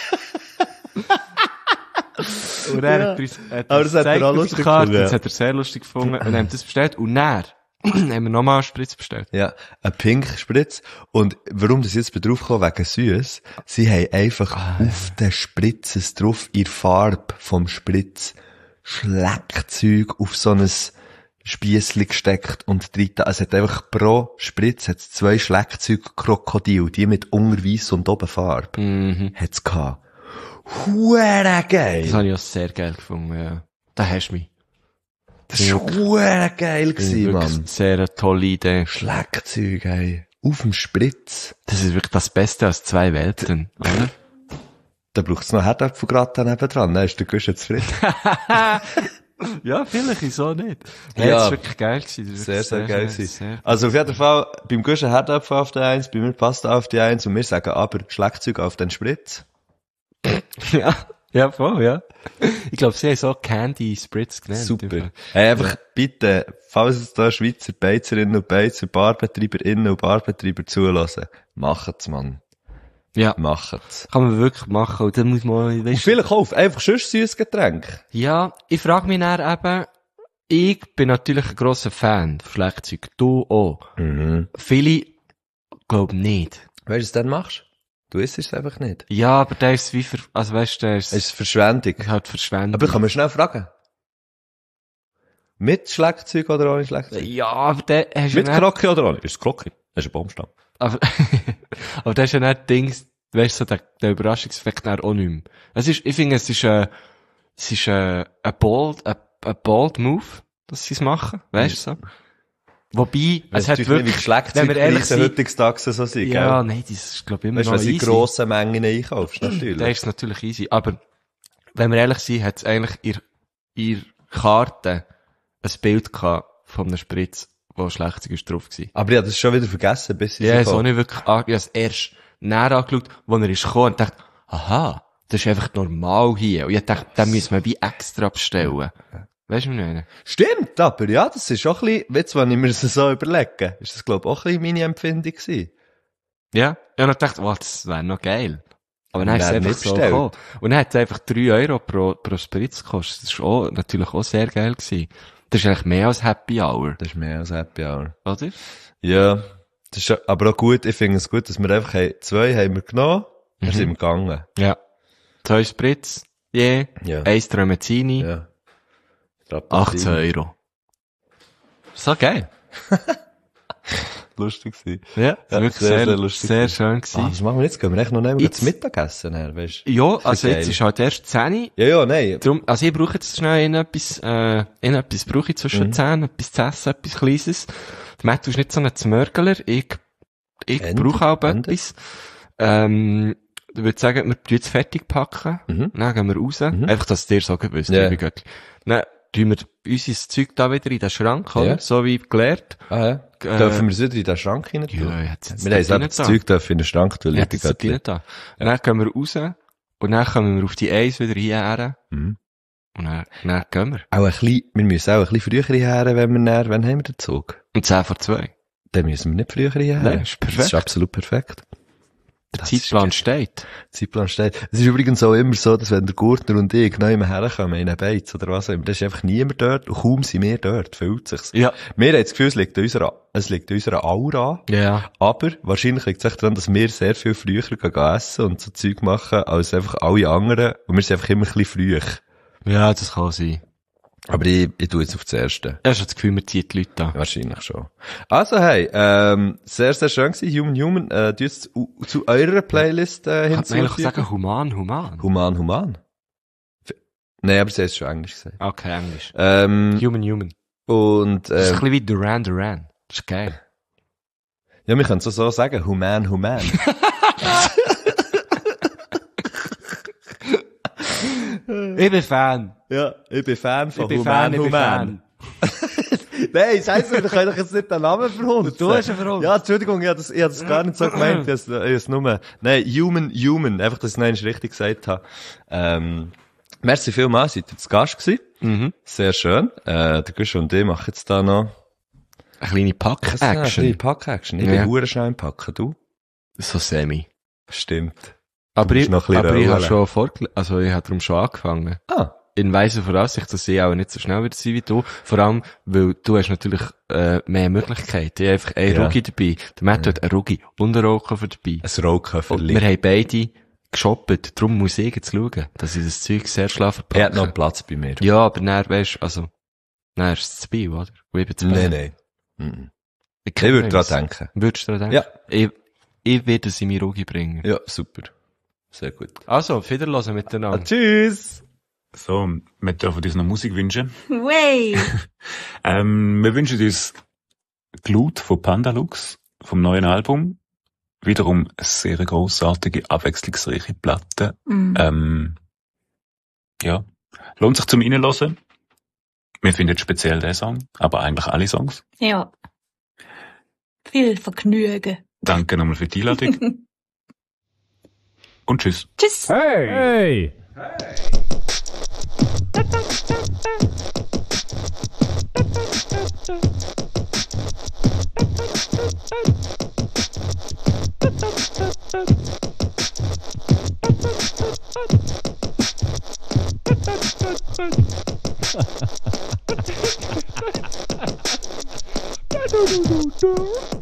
Und er Ja. hat uns, Aber das hat er gezeigt auch auf der lustig Karte, gefunden, das ja. hat er sehr lustig gefunden. Und haben das bestellt. Und dann haben wir nochmal einen Spritz bestellt. Ja, ein Pink Spritz. Und warum das jetzt drauf kam, wegen süß, sie haben einfach auf den Spritzen drauf, in der Farbe vom Spritz, Schleckzeug auf so ein Spiessli gesteckt und drin, es hat einfach pro Spritz hat's 2 Schleckzeug Krokodil, die mit unter weiss und oben Farbe. Mhm. Hat's gehabt. Huere Das geil! habe ich auch sehr geil gefunden, ja. Da hast du mich. Das war huere geil Das ist gewesen, wirklich Mann. eine sehr tolle Idee. Schleckzeug, ey. auf dem Spritz. Das ist wirklich das Beste aus zwei Welten, oder? Da braucht's noch Herdäpfelgratin nebendran, dann ist der Guschen zufrieden. Ja, vielleicht ist so nicht. Ja. Ja, das ist wirklich geil gewesen. Das ist Sehr, wirklich sehr geil gewesen. sehr- Also auf jeden Fall, beim Guschen Herdäpfel auf der 1, bei mir Pasta auf die 1 und wir sagen aber Schlagzeug auf den Spritz. Ja, ja, voll, ja. Ich glaube, sie haben so Candy Spritz genannt. Super. Hey, einfach bitte, falls es da Schweizer Beizerinnen und Beizer, Barbetreiberinnen und Barbetreiber zulassen, macht's, Mann. Ja, Macht's. kann man wirklich machen. Und dann muss man, Und weißt, vielleicht kauft einfach sonst süßes Getränk. ja, ich frage mich dann eben, ich bin natürlich ein grosser Fan von Schlagzeug. Du auch. Viele glauben nicht. Weißt du, was du dann machst? Du isst es einfach nicht. Ja, aber der ist wie also weißt du, der ist Es ist Verschwendung. halt verschwendet. Aber ich kann mir schnell fragen. Mit Schlagzeug oder ohne Schlagzeug? Ja, aber der hast Mit ja nicht, Krocke oder ohne? Ist es Krocke? Das ist ein Baumstamm. aber, aber der ist ja nicht Dings, weißt du, so der Überraschungseffekt dann auch nicht mehr. Ich finde, es ist ein bold Move, dass sie es machen, weißt du so. Wobei, es hat wirklich, wie wenn wir ehrlich Schlagzeugpreise sind, heutzutage so sind, ja, gell? nein, das ist, glaube ich, immer Weißt du, noch wenn du in easy. grossen Mengen einkaufst, natürlich. Da ist es natürlich easy. Aber, wenn wir ehrlich sind, hat es eigentlich ihr Karte ein Bild gehabt von einem Spritz, wo Schlagzeug ist drauf gewesen. Aber ich habe das schon wieder vergessen, bis ich Ja, sie so kam. nicht wirklich, ich habe es erst näher angeschaut, wo er ist gekommen und dachte, aha, das ist einfach normal hier. Und ich dachte, den müssen wir wie extra bestellen. Weißt du, was ich meine? Stimmt, aber ja, das ist auch ein bisschen, jetzt, wenn ich mir das so überlege, ist das, glaube ich, auch ein bisschen meine Empfindung gewesen. Ja. Ja, und dann dachte ich, wow, das wäre noch geil. Aber dann ist es Wäre einfach nicht so bestellt. gekommen. Und dann hat es einfach 3 Euro pro Spritz gekostet. Das ist auch, natürlich auch sehr geil gewesen. Das ist eigentlich mehr als Happy Hour, Das ist mehr als Happy Hour. oder? Ja, das ist aber auch gut, ich finde es gut, dass wir einfach 2 haben wir genommen, dann sind wir gegangen. Ja. 2 Spritz, je, Ja. 1 Tramezzini, Ja. 18 Euro. So geil. Lustig gewesen. Ja, Ja, wirklich sehr, sehr, sehr lustig. sehr schön Ah, gewesen. was machen wir jetzt? Gehen wir echt noch nicht Jetzt- zum Mittagessen her, weißt du? Ja, also geil. jetzt ist halt erst 10. Ja, nein. Darum, also ich brauche jetzt schnell etwas brauche ich zwischen 10, etwas zu essen, etwas Kleines. Der Matt ist nicht so ein Zmörgler, ich Ende, brauche auch Ende. etwas. Ich würde sagen, wir tun jetzt fertig packen, dann gehen wir raus. Einfach, dass ihr so gewusst, Ja. liebe Göttli. Dann tun wir unser Zeug da wieder in den Schrank, oder? Ja. So wie gelernt. Ah, ja. Dürfen wir es wieder in den Schrank rein tun? Ja, ich hätte es jetzt Wir haben dort das rein Zeug dürfen in den Schrank tun, Ja, liebe das ist Göttli. nicht da. Und dann gehen wir raus, und dann kommen wir auf die 1 wieder hierher, Mhm. und dann gehen wir. Auch ein bisschen, wir müssen auch ein bisschen früher hierher, wenn wir näher, wann haben wir den Zug? Und 10 vor 2. Dann müssen wir nicht früher hierher. Nein, ist perfekt. Das ist absolut perfekt. Der Das Zeitplan ist steht. Zeitplan steht. Es ist übrigens auch immer so, dass wenn der Gurtner und ich neu herkommen in einen Beiz oder was auch immer, da ist einfach niemand dort und kaum sind wir dort, fühlt sich's. Ja. Wir haben das Gefühl, es liegt an unserer Aura, Ja. aber wahrscheinlich liegt es echt daran, dass wir sehr viel früher gehen essen und so Zeug machen als einfach alle anderen und wir sind einfach immer ein bisschen früh. Ja, das kann sein. Aber ich tue jetzt auf das Erste. Ich habe schon das Gefühl, wir ziehen die Leute an. Wahrscheinlich schon. Also hey, sehr, sehr schön gewesen. Human, du jetzt zu eurer Playlist Kann man eigentlich hinzufügen. sagen, human? Human. Nein, aber sie hat es schon Englisch gesagt. Okay, Englisch. Und, Und, das ist ein bisschen wie Duran Duran. Das ist geil. ja, wir können es so sagen. Human. Ich bin Fan. Ja, ich bin Fan von Ich bin Human. Fan, ich bin Fan. Nein, scheiße, wir können doch jetzt nicht den Namen verhunzen. Du hast ihn verhunzt. Ja, Entschuldigung, ich hab das gar nicht so gemeint. Ich hab's nur, nein, Human. Einfach, dass ich es noch richtig gesagt habe. Merci vielmals, seid ihr zu Gast gewesen. Mhm. Sehr schön. Der Gusch und ich machen jetzt da noch Eine kleine eine Pack-Action. Pack-Action. Ich Ja. bin hure schnell im Packen, du? So semi. Stimmt. Aber musst ich, noch ein bisschen aber ich habe rollen. schon ich habe darum schon angefangen. Ah. In weiser Voraussicht, dass ich auch nicht so schnell wieder sein wie du. Vor allem, weil du hast natürlich, mehr Möglichkeiten. Ich habe einfach einen Ja. Rugi dabei. Der Matt hat einen Rugi und einen Rauchkoffer dabei. Ein Und Rollköfferli. wir haben beide geshoppt. Darum muss ich jetzt schauen, dass ich das Zeug sehr schlau Er hat verpacke. noch Platz bei mir. Ja, aber dann, weisst, also, dann ist es zu Bio, oder? Und ich bin zu Bio. Nein. Mhm. Ich Ich würde dran denken. Würdest du dran denken? Ja. Ich werde es in meine Rugi bringen. Ja, super. Sehr gut. Also, auf Wiederhören miteinander. Tschüss! So, wir dürfen uns noch Musik wünschen. Way! Wir wünschen uns Glut von Pandalux vom neuen Album. Wiederum eine sehr grossartige, abwechslungsreiche Platte. Ja. Lohnt sich zum Reinhören. Wir finden speziell den Song, aber eigentlich alle Songs. Ja. Viel Vergnügen. Danke nochmal für die Einladung. Und tschüss. Tschüss. Hey! Hey!